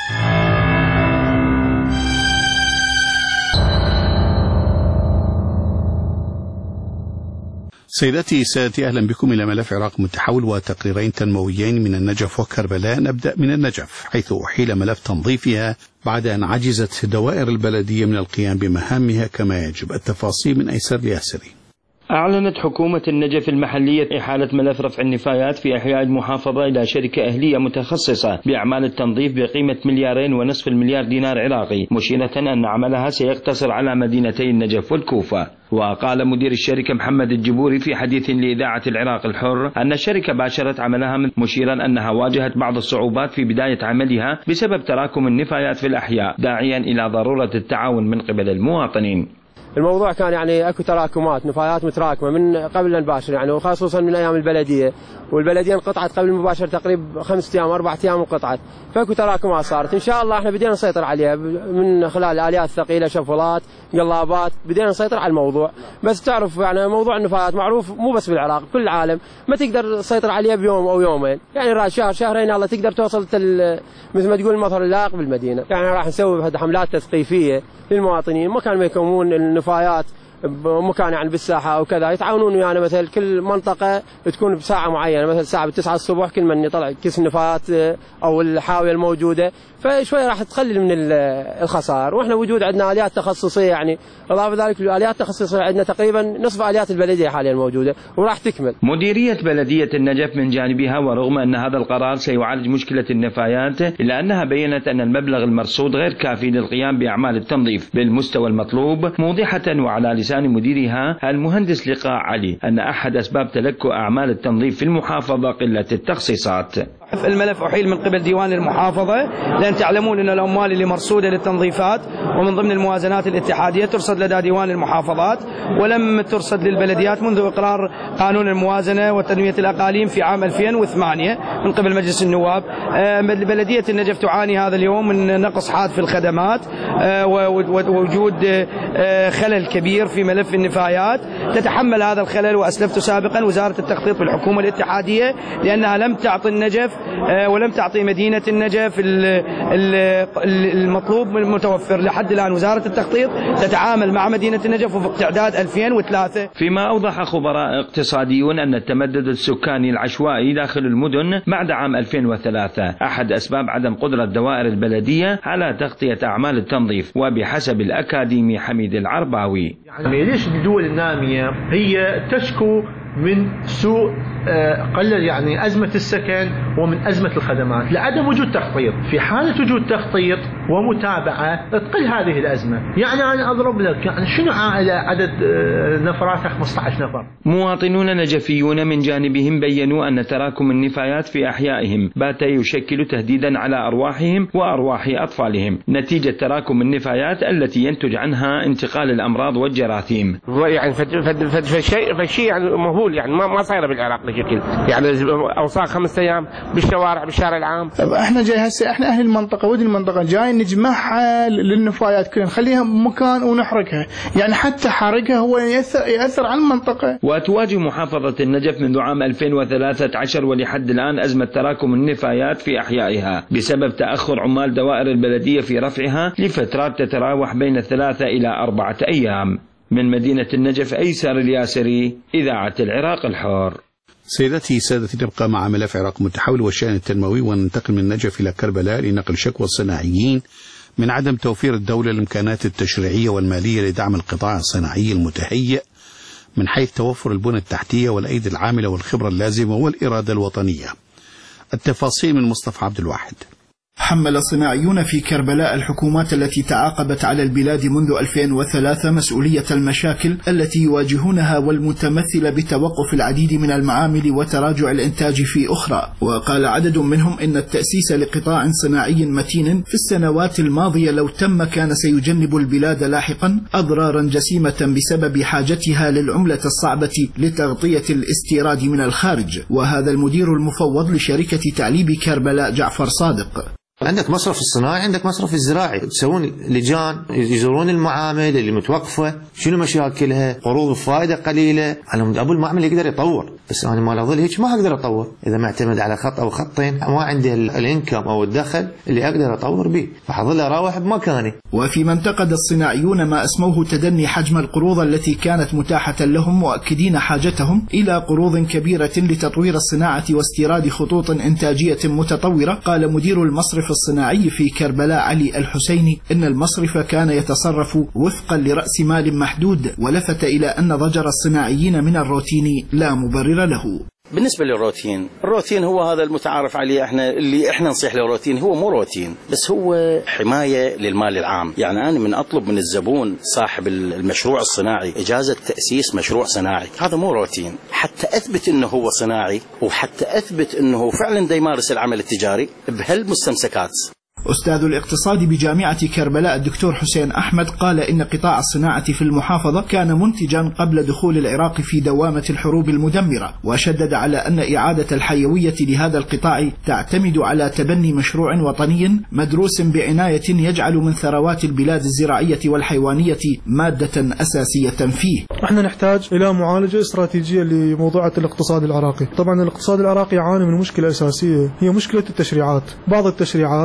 سيداتي سادتي، أهلا بكم إلى ملف عراق متحول وتقريرين تنمويين من النجف وكربلاء. نبدأ من النجف، حيث أحيل ملف تنظيفها بعد أن عجزت دوائر البلدية من القيام بمهامها كما يجب. التفاصيل من أيسر الياسري. أعلنت حكومة النجف المحلية إحالة ملف رفع النفايات في أحياء المحافظة إلى شركة أهلية متخصصة بأعمال التنظيف بقيمة 2.5 مليار دينار عراقي، مشيرة أن عملها سيقتصر على مدينتي النجف والكوفة. وقال مدير الشركة محمد الجبوري في حديث لإذاعة العراق الحر أن الشركة باشرت عملها، مشيرا أنها واجهت بعض الصعوبات في بداية عملها بسبب تراكم النفايات في الأحياء، داعيا إلى ضرورة التعاون من قبل المواطنين. الموضوع كان يعني اكو تراكمات نفايات متراكمه من قبل لا نباشر يعني، وخصوصا من ايام البلديه، والبلديه انقطعت قبل المباشر تقريبا 5 أيام 4 أيام انقطعت، فاكو تراكمات صارت. ان شاء الله احنا بدينا نسيطر عليها من خلال اليات ثقيله، شفلات، قلابات، بدينا نسيطر على الموضوع. بس تعرف يعني موضوع النفايات معروف مو بس بالعراق، كل العالم ما تقدر تسيطر عليها بيوم او يومين، يعني شهر شهرين الله تقدر توصل مثل ما تقول المظهر اللائق بالمدينه. يعني راح نسوي حملات تثقيفيه للمواطنين، مكان ما يكونون النفايات بمكان يعني بالساحة أو كذا يتعاونون ويانا، مثلا كل منطقة تكون بساعة معينة، مثلا ساعة 9 الصبح كل من يطلع كيس النفايات أو الحاوية الموجودة، فشوي راح تقلل من الخسائر. واحنا وجود عندنا آليات تخصصية، يعني إضافة ذلك الآليات التخصصية عندنا تقريبا نصف آليات البلدية حاليا موجودة وراح تكمل. مديرية بلدية النجف من جانبها، ورغم أن هذا القرار سيعالج مشكلة النفايات، إلا أنها بينت أن المبلغ المرصود غير كافي للقيام بأعمال التنظيف بالمستوى المطلوب، موضحة وعلى لسان مديرها المهندس لقاء علي أن أحد أسباب تلكؤ أعمال التنظيف في المحافظة قلة التخصيصات. الملف أحيل من قبل ديوان المحافظة، لأن تعلمون أن الأموال اللي مرصودة للتنظيفات ومن ضمن الموازنات الاتحادية ترصد لدى ديوان المحافظات، ولم ترصد للبلديات منذ إقرار قانون الموازنة وتنمية الأقاليم في عام 2008 من قبل مجلس النواب. بلدية النجف تعاني هذا اليوم من نقص حاد في الخدمات ووجود خلل كبير في ملف النفايات. تتحمل هذا الخلل، وأسلفت سابقا وزارة التخطيط بالحكومة الاتحادية لأنها لم تعطي النجف ولم تعطي مدينة النجف المطلوب المتوفر. لحد الآن وزارة التخطيط تتعامل مع مدينة النجف وفق تعداد 2003. فيما أوضح خبراء اقتصاديون أن التمدد السكاني العشوائي داخل المدن بعد عام 2003 أحد أسباب عدم قدرة دوائر البلدية على تغطية أعمال التنظيف، وبحسب الأكاديمي حميد العرباوي. يعني ليش الدول النامية هي تشكو من سوء يعني أزمة السكن ومن أزمة الخدمات لعدم وجود تخطيط. في حالة وجود تخطيط ومتابعة تقل هذه الأزمة. يعني أنا أضرب لك، يعني شنو عائلة عدد نفراتها 15 نفر. مواطنون نجفيون من جانبهم بيّنوا أن تراكم النفايات في أحيائهم بات يشكل تهديدا على أرواحهم وأرواح أطفالهم نتيجة تراكم النفايات التي ينتج عنها انتقال الأمراض والجراثيم. يعني فالشيء يعني مهول، يعني ما صايره بالعراق بشكل، يعني اوساخ 5 أيام بالشوارع بالشارع العام. احنا جاي هسه، احنا اهل المنطقه ودي المنطقه جاي نجمعها للنفايات كلها، نخليها بمكان ونحرقها، يعني حتى حرقها هو ياثر على المنطقه. وتواجه محافظه النجف منذ عام 2013 ولحد الان ازمه تراكم النفايات في احيائها بسبب تاخر عمال دوائر البلديه في رفعها لفترات تتراوح بين 3 إلى 4 أيام. من مدينة النجف أيسر الياسري، إذاعة العراق الحر. سيدتي سادتي، نبقى مع ملف عراق متحول والشأن التنموي، وننتقل من النجف إلى كربلاء لنقل شكوى الصناعيين من عدم توفير الدولة الإمكانات التشريعية والمالية لدعم القطاع الصناعي المتهيئ من حيث توفر البنى التحتية والأيدي العاملة والخبرة اللازمة والإرادة الوطنية. التفاصيل من مصطفى عبد الواحد. حمل الصناعيون في كربلاء الحكومات التي تعاقبت على البلاد منذ 2003 مسؤولية المشاكل التي يواجهونها والمتمثلة بتوقف العديد من المعامل وتراجع الإنتاج في أخرى. وقال عدد منهم إن التأسيس لقطاع صناعي متين في السنوات الماضية لو تم كان سيجنب البلاد لاحقا أضرارا جسيمة بسبب حاجتها للعملة الصعبة لتغطية الاستيراد من الخارج. وهذا المدير المفوض لشركة تعليب كربلاء جعفر صادق. عندك مصرف الصناعي، عندك مصرف الزراعي، تسوون لجان يزورون المعامل اللي متوقفة، شنو مشاكلها، قروض الفائدة قليلة، على مود أبو المعمل يقدر يطور، بس أنا ما أظل هيك ما أقدر أطور إذا ما اعتمد على خط أو خطين، ما عندي الإنكم أو الدخل اللي أقدر أطور به، فحظل أراوح بمكاني. وفيما انتقد الصناعيون ما أسموه تدني حجم القروض التي كانت متاحة لهم، مؤكدين حاجتهم إلى قروض كبيرة لتطوير الصناعة واستيراد خطوط إنتاجية متطورة. قال مدير المصرف الصناعي في كربلاء علي الحسيني إن المصرف كان يتصرف وفقا لرأس مال محدود، ولفت إلى أن ضجر الصناعيين من الروتين لا مبرر له. بالنسبة الروتين هو هذا المتعارف عليه، احنا نصيح له روتين، هو مو روتين بس هو حماية للمال العام. يعني أنا من أطلب من الزبون صاحب المشروع الصناعي إجازة تأسيس مشروع صناعي، هذا مو روتين، حتى أثبت أنه هو صناعي وحتى أثبت أنه فعلا دا يمارس العمل التجاري بهالمستمسكات. أستاذ الاقتصاد بجامعة كربلاء الدكتور حسين أحمد قال إن قطاع الصناعة في المحافظة كان منتجا قبل دخول العراق في دوامة الحروب المدمرة، وشدد على أن إعادة الحيوية لهذا القطاع تعتمد على تبني مشروع وطني مدروس بعناية يجعل من ثروات البلاد الزراعية والحيوانية مادة أساسية فيه. احنا نحتاج إلى معالجة استراتيجية لموضوعة الاقتصاد العراقي. طبعا الاقتصاد العراقي يعاني من مشكلة أساسية، هي مشكلة التشريعات. بعض التشريعات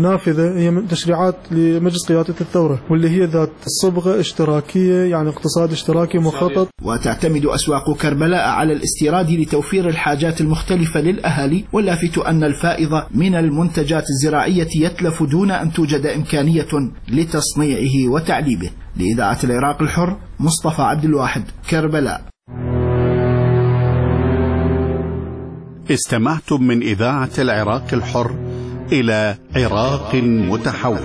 النافذة هي تشريعات لمجلس قيادة الثورة، واللي هي ذات صبغة اشتراكية، يعني اقتصاد اشتراكي مخطط. وتعتمد أسواق كربلاء على الاستيراد لتوفير الحاجات المختلفة للأهالي، واللافت أن الفائض من المنتجات الزراعية يتلف دون أن توجد إمكانية لتصنيعه وتعليبه. لإذاعة العراق الحر، مصطفى عبد الواحد، كربلاء. استمعتم من إذاعة العراق الحر إلى عراق متحول.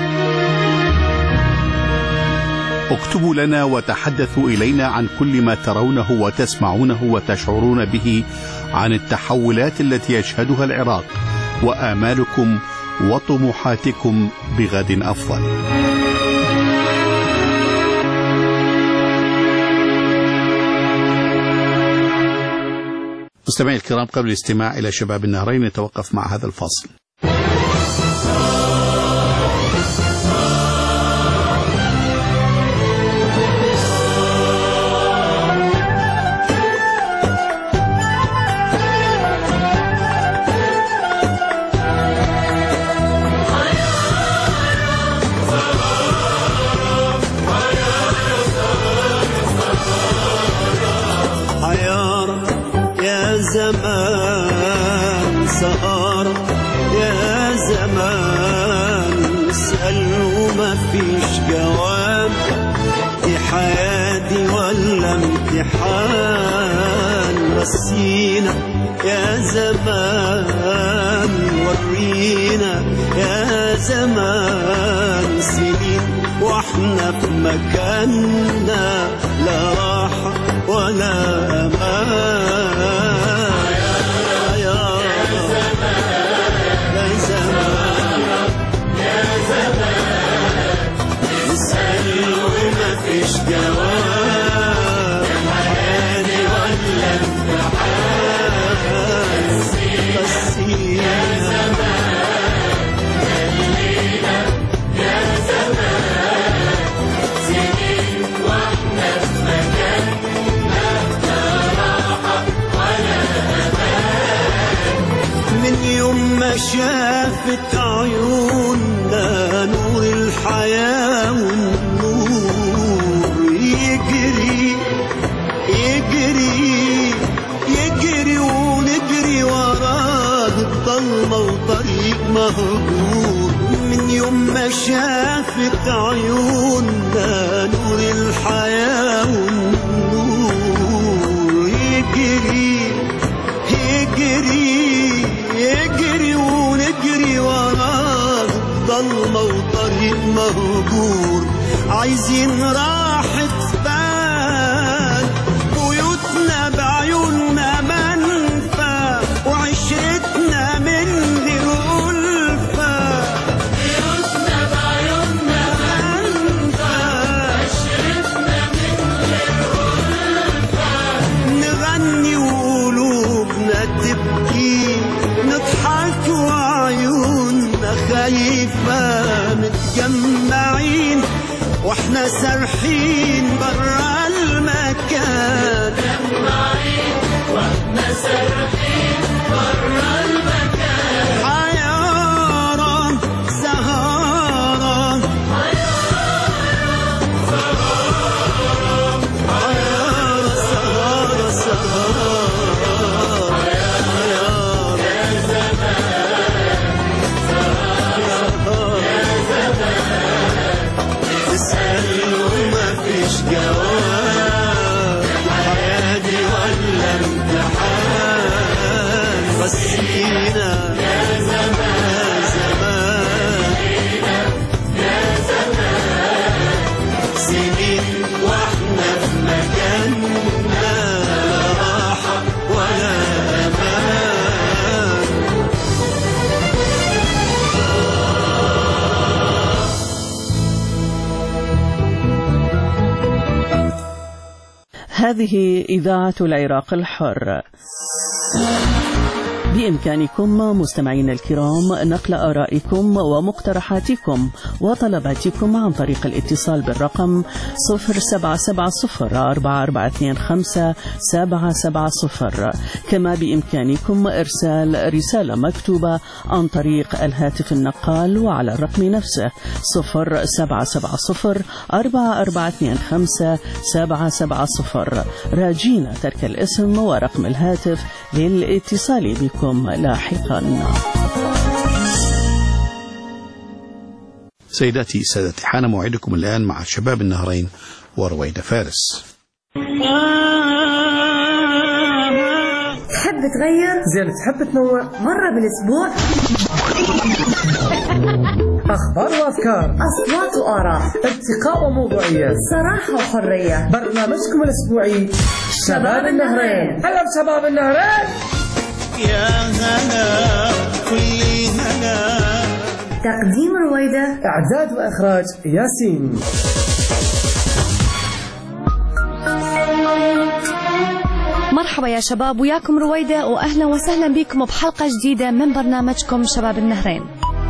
اكتبوا لنا وتحدثوا إلينا عن كل ما ترونه وتسمعونه وتشعرون به عن التحولات التي يشهدها العراق وآمالكم وطموحاتكم بغد أفضل. مستمعي الكرام، قبل الاستماع إلى شباب النهرين نتوقف مع هذا الفاصل. زمان سهر يا زمان اسأل وما فيش جواب، دي حياتي ولا امتحان؟ رسينا يا زمان، ورينا يا زمان، سنين واحنا في مكاننا، لا راحة ولا أمان. جواب حياتي ولا امتحان؟ رسينا يا زمان، خلينا يا زمان، سنين واحنا في مكاننا، لا راحة ولا أمان. من يوم ما شافت عيوننا نور الحياة يجري ونجري وراه الضلمة وطريق مهجور. من يوم ما شافت عيوننا نور الحياة والنور، يجري ونجري وراه الضلمة وطريق مهجور. عايزين راحة بال، بيوتنا بعيوننا منفى، وعشرتنا من غير ألفة. بيوتنا بعيوننا منفى، وعشرتنا من غير ألفة. نغني وقلوبنا تبكي، نضحك وعيوننا خايفة، متجمعين واحنا سارحين برا المكان، متجمعين واحنا سارحين برا المكان. حيارة سهارة، حيارة سهارة، سهارة يا زمان، اسأل وما فيش جواب، حياتي ولا امتحان؟ رسينا يا زمان، يا زمان، سنين واحنا في مكاننا، لا راحة ولا أمان. هذه إذاعة العراق الحر. بإمكانكم مستمعينا الكرام نقل آرائكم ومقترحاتكم وطلباتكم عن طريق الاتصال بالرقم 0770-4425-770. كما بإمكانكم إرسال رسالة مكتوبة عن طريق الهاتف النقال وعلى الرقم نفسه 0770-4425-770. راجين ترك الاسم ورقم الهاتف للاتصال بكم لاحقا. سيداتي سادتي، حان موعدكم الآن مع شباب النهرين ورويدة فارس. تحب تغير؟ زين تحب تنوع؟ مرة بالأسبوع؟ أخبار وأفكار، أصوات وآراء، ارتقاء وموضوعية، صراحة وحرية. برنامجكم الأسبوعي شباب النهرين. هلا بشباب النهرين. يا هلا كل هلا. تقديم رويدة، إعداد وإخراج ياسين. مرحبا يا شباب، وياكم رويدة، وأهلا وسهلا بكم بحلقة جديدة من برنامجكم شباب النهرين.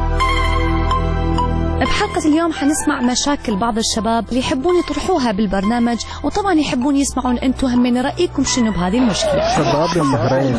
بحلقة اليوم حنسمع مشاكل بعض الشباب اللي يحبون يطرحوها بالبرنامج، وطبعا يحبون يسمعون انتم همين رأيكم شنو بهذه المشكلة. شباب النهرين.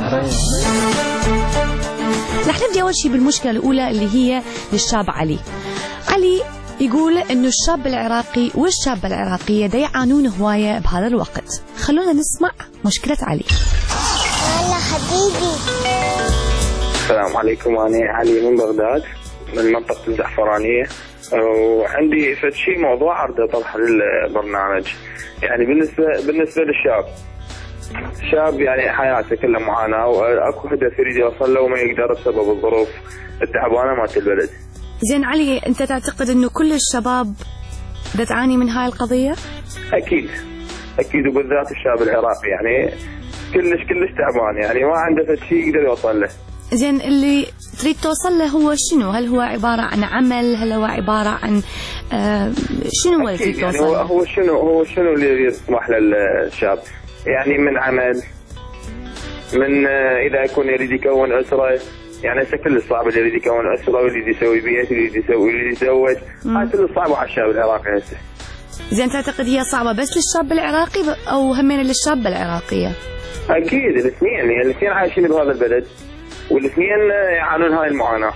رح نبدأ أول شيء بالمشكلة الأولى اللي هي للشاب علي. علي يقول إنه الشاب العراقي والشابة العراقية دا يعانون هواية بهذا الوقت. خلونا نسمع مشكلة علي. هلا حبيبي. السلام عليكم، أنا علي من بغداد من منطقة الزعفرانية، وعندي شيء موضوع عرض طرح للبرنامج. يعني بالنسبة للشاب، شاب يعني حياته كلها معاناة، واكو هدف يريد يوصل له وما يقدر بسبب الظروف التعبانة مالت البلد. زين علي، انت تعتقد انه كل الشباب دا تعاني من هاي القضية؟ اكيد وبالذات الشاب العراقي يعني كلش تعبان، يعني ما عنده شيء يقدر يوصل له. زين اللي تريد توصل له هو شنو؟ هل هو عبارة عن عمل؟ هل هو عبارة عن شنو اللي تريد توصل له؟ هو شنو اللي يسمح للشاب؟ يعني من عمل، من إذا يكون يريد يكون أسرة، يعني هسه كل صعب اللي يريد يكون أسرة ويريد يسوي بيت ويريد يتزوج، هاي كل صعبة على الشاب العراقي هسه. زين تعتقد هي صعبة بس للشاب العراقي أو همين للشابة العراقية؟ أكيد الاثنين، يعني الاثنين عايشين بهذا البلد والاثنين يعانون هاي المعاناة.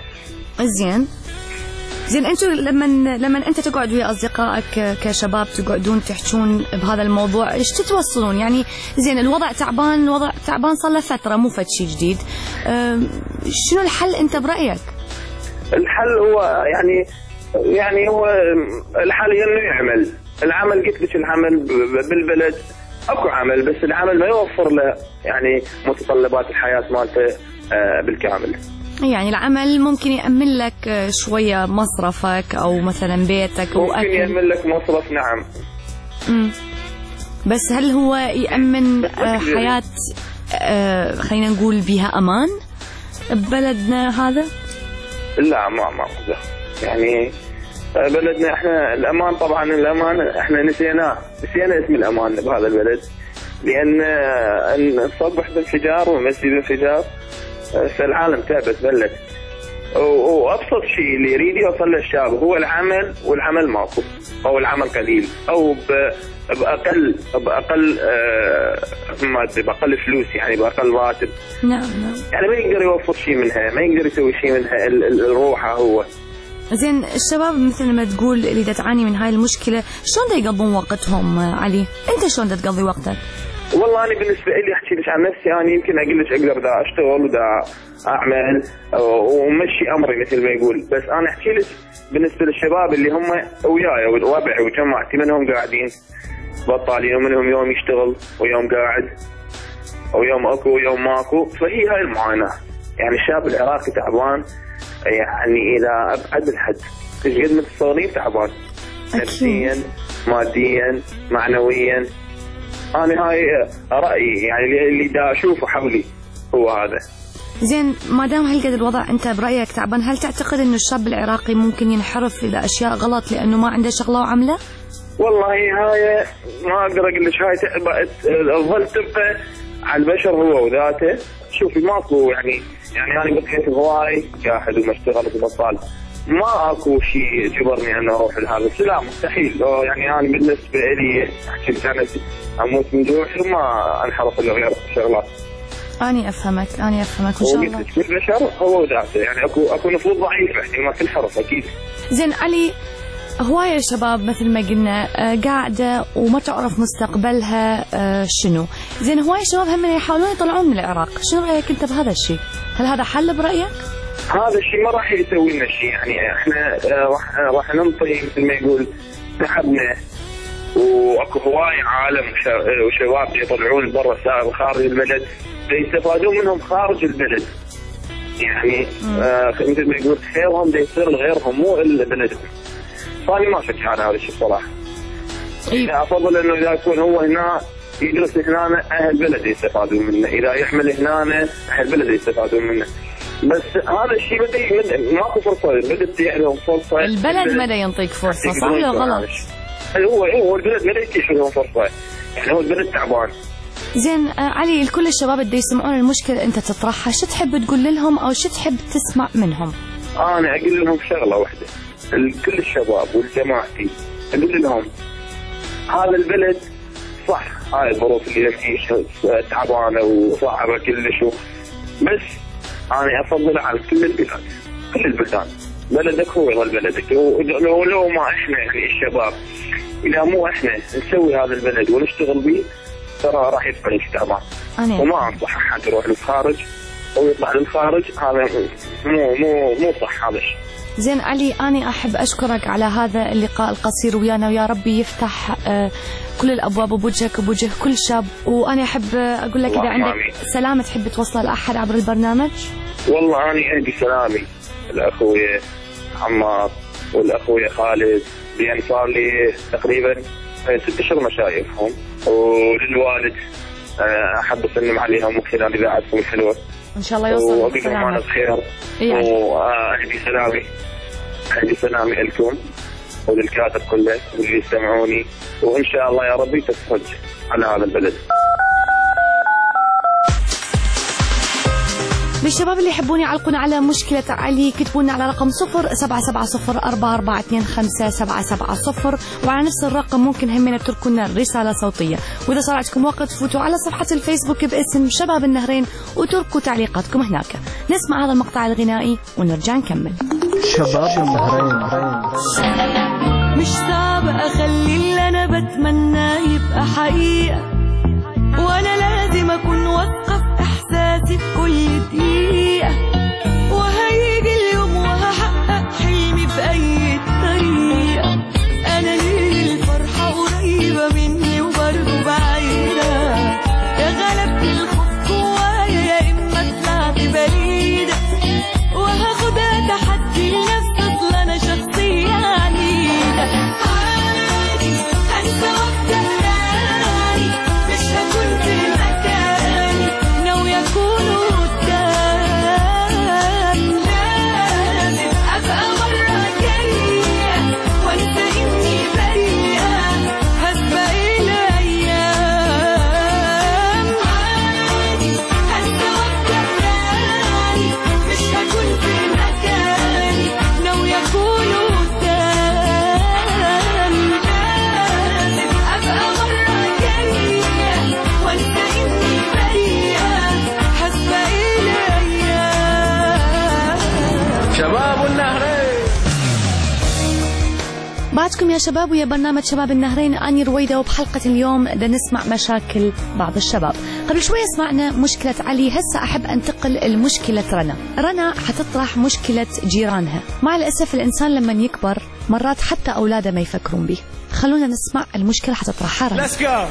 زين انتم لما انت تقعد ويا اصدقائك كشباب تقعدون تحجون بهذا الموضوع، ايش تتوصلون؟ يعني زين الوضع تعبان صار له فتره، مو فد شيء جديد. شنو الحل انت برايك؟ الحل هو يعني هو الحل انه العمل قلت لك العمل بالبلد اكو عمل، بس العمل ما يوفر له يعني متطلبات الحياه مالته بالكامل. يعني العمل ممكن يأمن لك شوية مصرفك أو مثلا بيتك ممكن يأمن لك مصرف، نعم. بس هل هو يأمن حياة خلينا نقول بها أمان ببلدنا هذا؟ لا ما يعني بلدنا احنا الأمان، طبعا الأمان احنا نسينا اسم الأمان بهذا البلد، لأن نصبح بانفجار ونمسي بانفجار، فالعالم تعبت بلد. وابسط شيء اللي يريد يوصل للشاب هو العمل، والعمل ماكو، او العمل قليل، او باقل مادة، باقل فلوس، يعني باقل راتب. نعم. يعني ما يقدر يوفر شيء منها، ما يقدر يسوي شيء منها، الروحه هو. زين الشباب مثل ما تقول اللي دا تعاني من هاي المشكلة، شلون دا يقضون وقتهم علي؟ انت شلون دا تقضي وقتك؟ والله أنا بالنسبة لي أحكي لك عن نفسي، أنا يمكن أقول لك أقدر دا أشتغل ودا أعمل ومشي أمري مثل ما يقول، بس أنا أحكي لك بالنسبة للشباب اللي هم وياي وربعي وجماعتي، منهم قاعدين بطالين ومنهم يوم يشتغل ويوم قاعد ويوم أكو ويوم ماكو، فهي هاي المعاناة. يعني الشاب العراقي تعبان يعني إلى أبعد الحد، إيش قد ما تتصورين تعبان نفسيا ماديا معنويا. أنا هاي رأيي، يعني اللي دا أشوفه حولي هو هذا. زين ما دام هالقد الوضع أنت برأيك تعبان، هل تعتقد إنه الشاب العراقي ممكن ينحرف إلى أشياء غلط لأنه ما عنده شغلة وعملة؟ والله هاي ما أقدر أقول لك، هاي تظل تبقى على البشر هو وذاته. شوفي ماكو يعني انا بقيت هواي جاهد وما اشتغلت وبطال، ما اكو شيء جبرني ان اروح لهذا. لا مستحيل. يعني انا بالنسبه لي احكي لك انا اموت من جوع ما انحرف الا غير شغلات. اني افهمك ان شاء الله. البشر هو وذاته، يعني اكو نفوذ ضعيفه يعني ما تنحرف اكيد. زين علي، هواية شباب مثل ما قلنا قاعدة وما تعرف مستقبلها شنو. زين هواية شباب هم يحاولون يطلعون من العراق، شنو رأيك أنت بهذا الشيء؟ هل هذا حل برأيك؟ هذا الشيء ما راح يسوي لنا شيء، يعني احنا راح ننطي مثل ما يقول تعبنا، واكو هواية عالم وشباب يطلعون برا خارج البلد يستفادون منهم خارج البلد. يعني مثل ما يقول خيرهم يصير لغيرهم مو الا بلدهم. فاني ما اشجع على هذا الشيء صراحه. افضل انه اذا يكون هو هنا يدرس هنا اهل البلد يستفادون منه، اذا يحمل هنا اهل البلد يستفادون منه. بس هذا الشيء ماكو فرصه، البلد يعطيهم فرصه. البلد مدى ينطيك فرصه صح ولا غلط؟ هو البلد مدى يعطيك لهم فرصه، يعني هو البلد تعبان. زين علي، الكل الشباب اللي يسمعون المشكله انت تطرحها، شو تحب تقول لهم او شو تحب تسمع منهم؟ انا اقول لهم شغله واحده، كل الشباب والجماعتي اقول لهم هذا البلد صح، هاي الظروف اللي نعيشها تعبانه وصعبه كلش، بس انا افضل على كل البلاد، كل البلدان. بلدك هو يظل بلدك، ولو ما احنا يعني الشباب اذا مو احنا نسوي هذا البلد ونشتغل به ترى راح يبقى تعبان. وما انصح احد يروح للخارج او يطلع للخارج، هذا مو صح هذا الشيء. زين علي، أنا أحب أشكرك على هذا اللقاء القصير ويانا، ويا ربي يفتح كل الأبواب بوجهك وبوجه كل شاب. وأنا أحب أقول لك إذا عندك سلامة تحب توصل لأحد عبر البرنامج؟ والله أنا عندي سلامي الأخوية عمار والأخوية خالد، لأن صار لي تقريبا 6 أشهر ما شايفهم، وللوالد أحب أسلم عليهم من خلال إذاعتكم الحلوة إن شاء الله يوصل وأقول لهم أنا بخير. وعندي سلامي لكم وللكاتب كله واللي يستمعوني، وإن شاء الله يا ربي تفرج على هذا البلد. للشباب اللي يحبون يعلقون على مشكلة علي كتبونا على رقم 077044257770، وعلى نفس الرقم ممكن همنا تركونا رسالة صوتية. وإذا صار عندكم وقت فوتوا على صفحة الفيسبوك باسم شباب النهرين وتركوا تعليقاتكم هناك. نسمع هذا المقطع الغنائي ونرجع نكمل. شباب النهرين. مش صعب أخلي اللي أنا بتمناه يبقى حقيقة، وأنا لازم أكون واثقة في إحساسي في كل دقيقة، وهيجي اليوم وهحقق حلمي بأي طريقة. أنا ليه الفرحة قريبة مني وبرضه بعيدة، يا غلبت الخوف جوايا يا إما طلعت بعيدة، وهاخدها تحدي لنفسي أصل أنا شخصية عنيدة. عادي هنسى وأفضل تاني، مش هكون في مكاني، ناوية أكون قدام. لازم أبقى مرة جاية وأنسى إني بريئة، هسبق الأيام. عادي هنسى وأفضل تاني، مش هكون في مكاني، ناوية أكون قدام. لازم أبقى مرة جاية وأنسى إني بريئة، هسبق الأيام. شباب النهرين. بعدكم يا شباب ويا برنامج شباب النهرين، أني رويدة، وبحلقة اليوم بدنا نسمع مشاكل بعض الشباب. قبل شوية سمعنا مشكلة علي، هسه أحب أنتقل لمشكلة رنا حتطرح مشكلة جيرانها. مع الأسف الإنسان لما يكبر مرات حتى أولاده ما يفكرون به. خلونا نسمع المشكلة حتطرحها رنا. Let's go.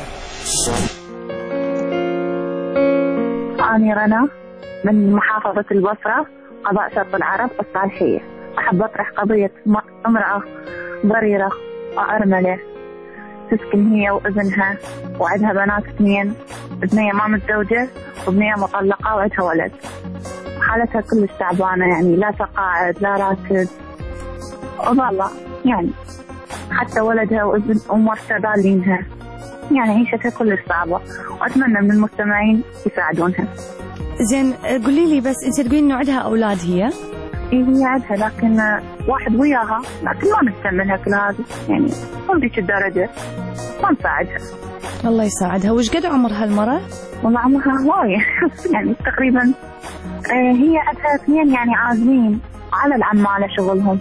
أنا رنا من محافظة البصرة، قضاء شرق العرب الصالحية. أحب أطرح قضية امرأة ضريرة وأرملة، تسكن هي وابنها وعندها بنات 2، ابنية ما متزوجة وابنية مطلقة وعندها ولد. حالتها كلش تعبانة، يعني لا تقاعد لا راتب، والله يعني حتى ولدها وابن أمها ضالينها. يعني عيشتها كلش صعبة، وأتمنى من المستمعين يساعدونها. زين قولي لي بس، انت تقولين انه عندها اولاد هي؟ إيه هي عندها، لكن واحد وياها، لكن ما نستعملها كل هذه، يعني مو بذيك الدرجة، ما نساعدها. الله يساعدها. وش قد عمر هالمرة؟ والله عمرها هواية يعني تقريبا هي عندها اثنين يعني عازلين على العمالة شغلهم.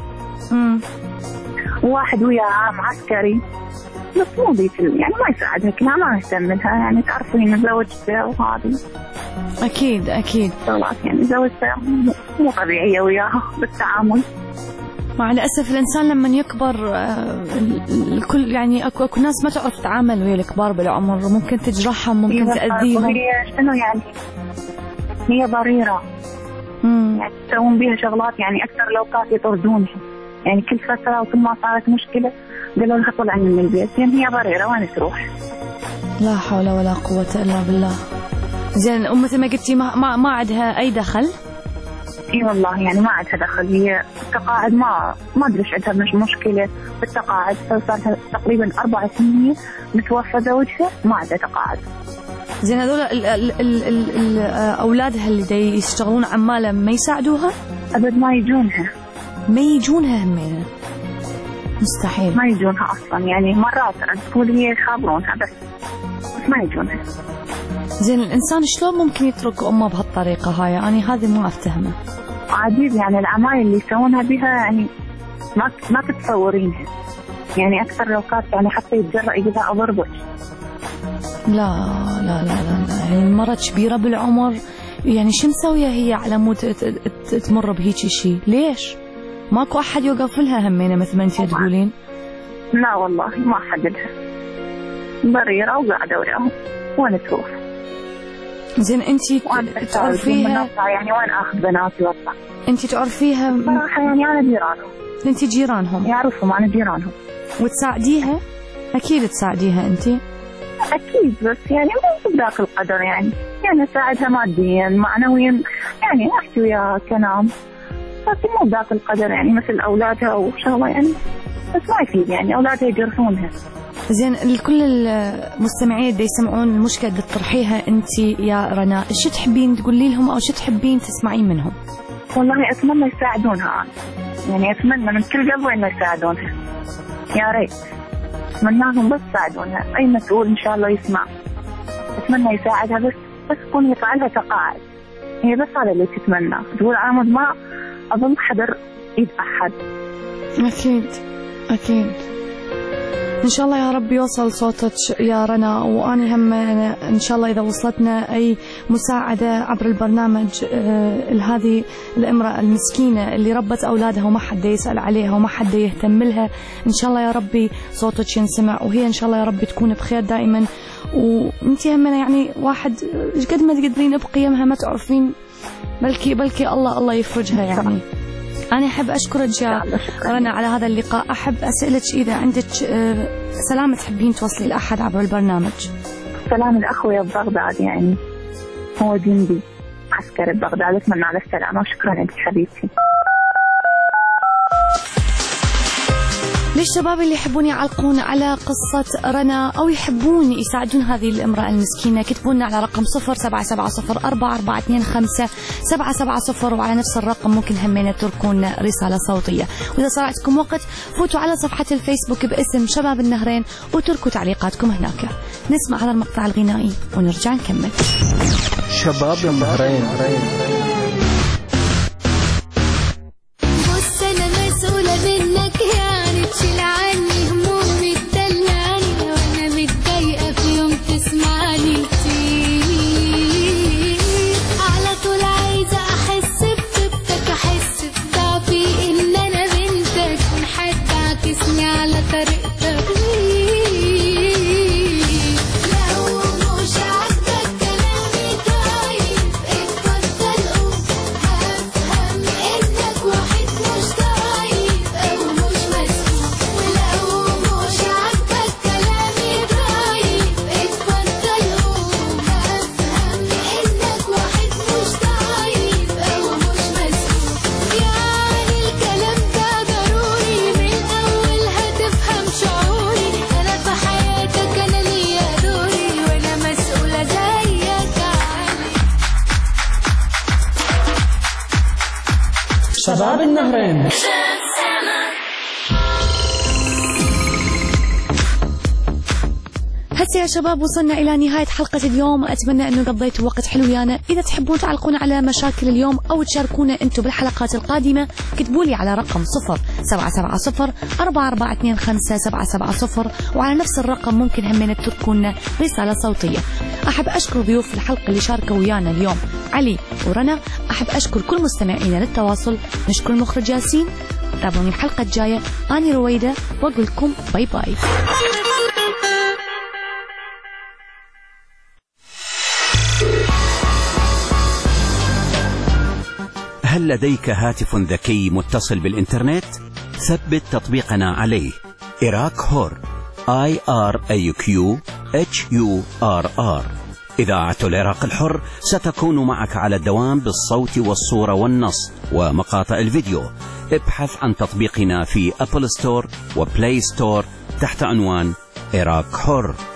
وواحد وياها عام عسكري، بس مو ذيك يعني ما يساعدها كلها، ما نستعملها، يعني تعرفين زوجتها وهذه. أكيد أكيد. شغلات يعني زوجتها مو طبيعية وياها بالتعامل. مع الأسف الإنسان لما يكبر الكل يعني أكو ناس ما تعرف تتعامل ويا الكبار بالعمر، ممكن تجرحهم، ممكن تأذيهم. هي شنو يعني هي ضريرة، يعني يسوون بيها شغلات يعني أكثر لو كانت يطردونها، يعني كل فترة وكل ما صارت مشكلة قالوا لها طلعي من البيت، يعني هي ضريرة وين تروح؟ لا حول ولا قوة إلا بالله. زين مثل ما قلتي ما عندها أي دخل؟ اي والله يعني ما عندها دخل، هي التقاعد ما ادري ايش عندها مش مشكله بالتقاعد، صار لها تقريبا 4 سنين متوفى زوجها، ما عندها تقاعد. زين هذول اولادها اللي دي يشتغلون عماله ما يساعدوها؟ ابد ما يجونها. ما يجونها همينه؟ مستحيل. ما يجونها اصلا، يعني مرات تقول هي يخابرونها بس ما يجونها. زين الانسان شلون ممكن يترك امه بهالطريقه هاي؟ انا هذه ما افتهمها. عجيب يعني العمايل اللي يسوونها بها، يعني ما تتصورينها، يعني اكثر لو كانت يعني حتى يتجرأ يقولها اضربك. لا لا لا لا, لا. يعني المرة كبيرة بالعمر، يعني شو مسوية هي على مود تمر بهيك شيء؟ ليش؟ ماكو احد يوقف لها همينه مثل ما انت تقولين؟ لا والله ما حد لها، ضريرة وقاعدة وياهم، وين تروح؟ زين انت تعرفيها؟ يعني وين اخذ بناتي واطلع؟ انت تعرفيها؟ صراحة يعني انا جيرانهم. انت جيرانهم؟ يعرفهم انا جيرانهم. وتساعديها؟ اكيد تساعديها انت؟ اكيد، بس يعني مو بذاك القدر، يعني اساعدها ماديا معنويا، يعني احكي وياها كلام، بس مو بذاك القدر يعني مثل اولادها او شغله، يعني بس ما يفيد، يعني اولادها يجرحونها. زين كل المستمعين اللي يسمعون المشكله اللي تطرحيها انت يا رنا، شو تحبين تقولي لهم او شو تحبين تسمعين منهم؟ والله اتمنى يساعدونها، يعني اتمنى من كل قلبي انه يساعدونها، يا ريت اتمناهم بس يساعدونها. اي مسؤول ان شاء الله يسمع اتمنى يساعدها، بس تكون يطلع لها تقاعد، هي بس هذا اللي تتمنى، تقول عامد ما اظن حدر ايد احد. اكيد اكيد ان شاء الله يا رب يوصل صوتك يا رنا، واني هم ان شاء الله اذا وصلتنا اي مساعده عبر البرنامج لهذه الامراه المسكينه اللي ربت اولادها وما حد يسال عليها وما حد يهتم لها، ان شاء الله يا ربي صوتك ينسمع، وهي ان شاء الله يا ربي تكون بخير دائما. وانت همنا يعني واحد قد ما تقدرين بقيمها ما تعرفين، بلكي الله يفرجها. يعني أنا أحب أشكرك يا رنا على هذا اللقاء. أحب أسألك إذا عندك سلام تحبين توصلي لأحد عبر البرنامج؟ سلام الأخوة ببغداد، يعني هو جندي عسكري ببغداد، أتمنى على السلامة وشكرا لك حبيبتي. للشباب اللي يحبون يعلقون على قصة رنا أو يحبون يساعدون هذه الامرأة المسكينة، كتبوا لنا على رقم 077044257770، وعلى نفس الرقم ممكن همين تركون رسالة صوتية. وإذا صار عندكم وقت فوتوا على صفحة الفيسبوك باسم شباب النهرين وتركوا تعليقاتكم هناك. نسمع هذا المقطع الغنائي ونرجع نكمل. شباب النهرين. بص أنا مسؤولة منك، يعني تشيل عني همومي تدلعني، وانا متضايقة في يوم تسمعني كتير، على طول عايزة احس بطيبتك، احس بضعفي ان انا بنتك، من حد عاكسني على طريقتك. لو مش عاجبك كلامي طيب اتفضل شباب النهرين. هسه يا شباب وصلنا إلى نهاية حلقة اليوم. أتمنى أنه قضيتوا وقت حلو ويانا. إذا تحبون تعلقون على مشاكل اليوم أو تشاركونا أنتم بالحلقات القادمة كتبوا لي على رقم 0770-4425-770 وعلى نفس الرقم ممكن همين تتركونا رسالة صوتية. أحب أشكر ضيوف الحلقة اللي شاركوا ويانا اليوم علي ورنا. أحب أشكر كل مستمعينا للتواصل. نشكر المخرج ياسين. تابعوني الحلقة الجاية. أنا رويدة وأقول لكم باي باي. هل لديك هاتف ذكي متصل بالإنترنت؟ ثبت تطبيقنا عليه. إراك حر IRAQ-HURR. إذاعة العراق الحر ستكون معك على الدوام بالصوت والصورة والنص ومقاطع الفيديو. ابحث عن تطبيقنا في أبل ستور وبلاي ستور تحت عنوان إراك حر.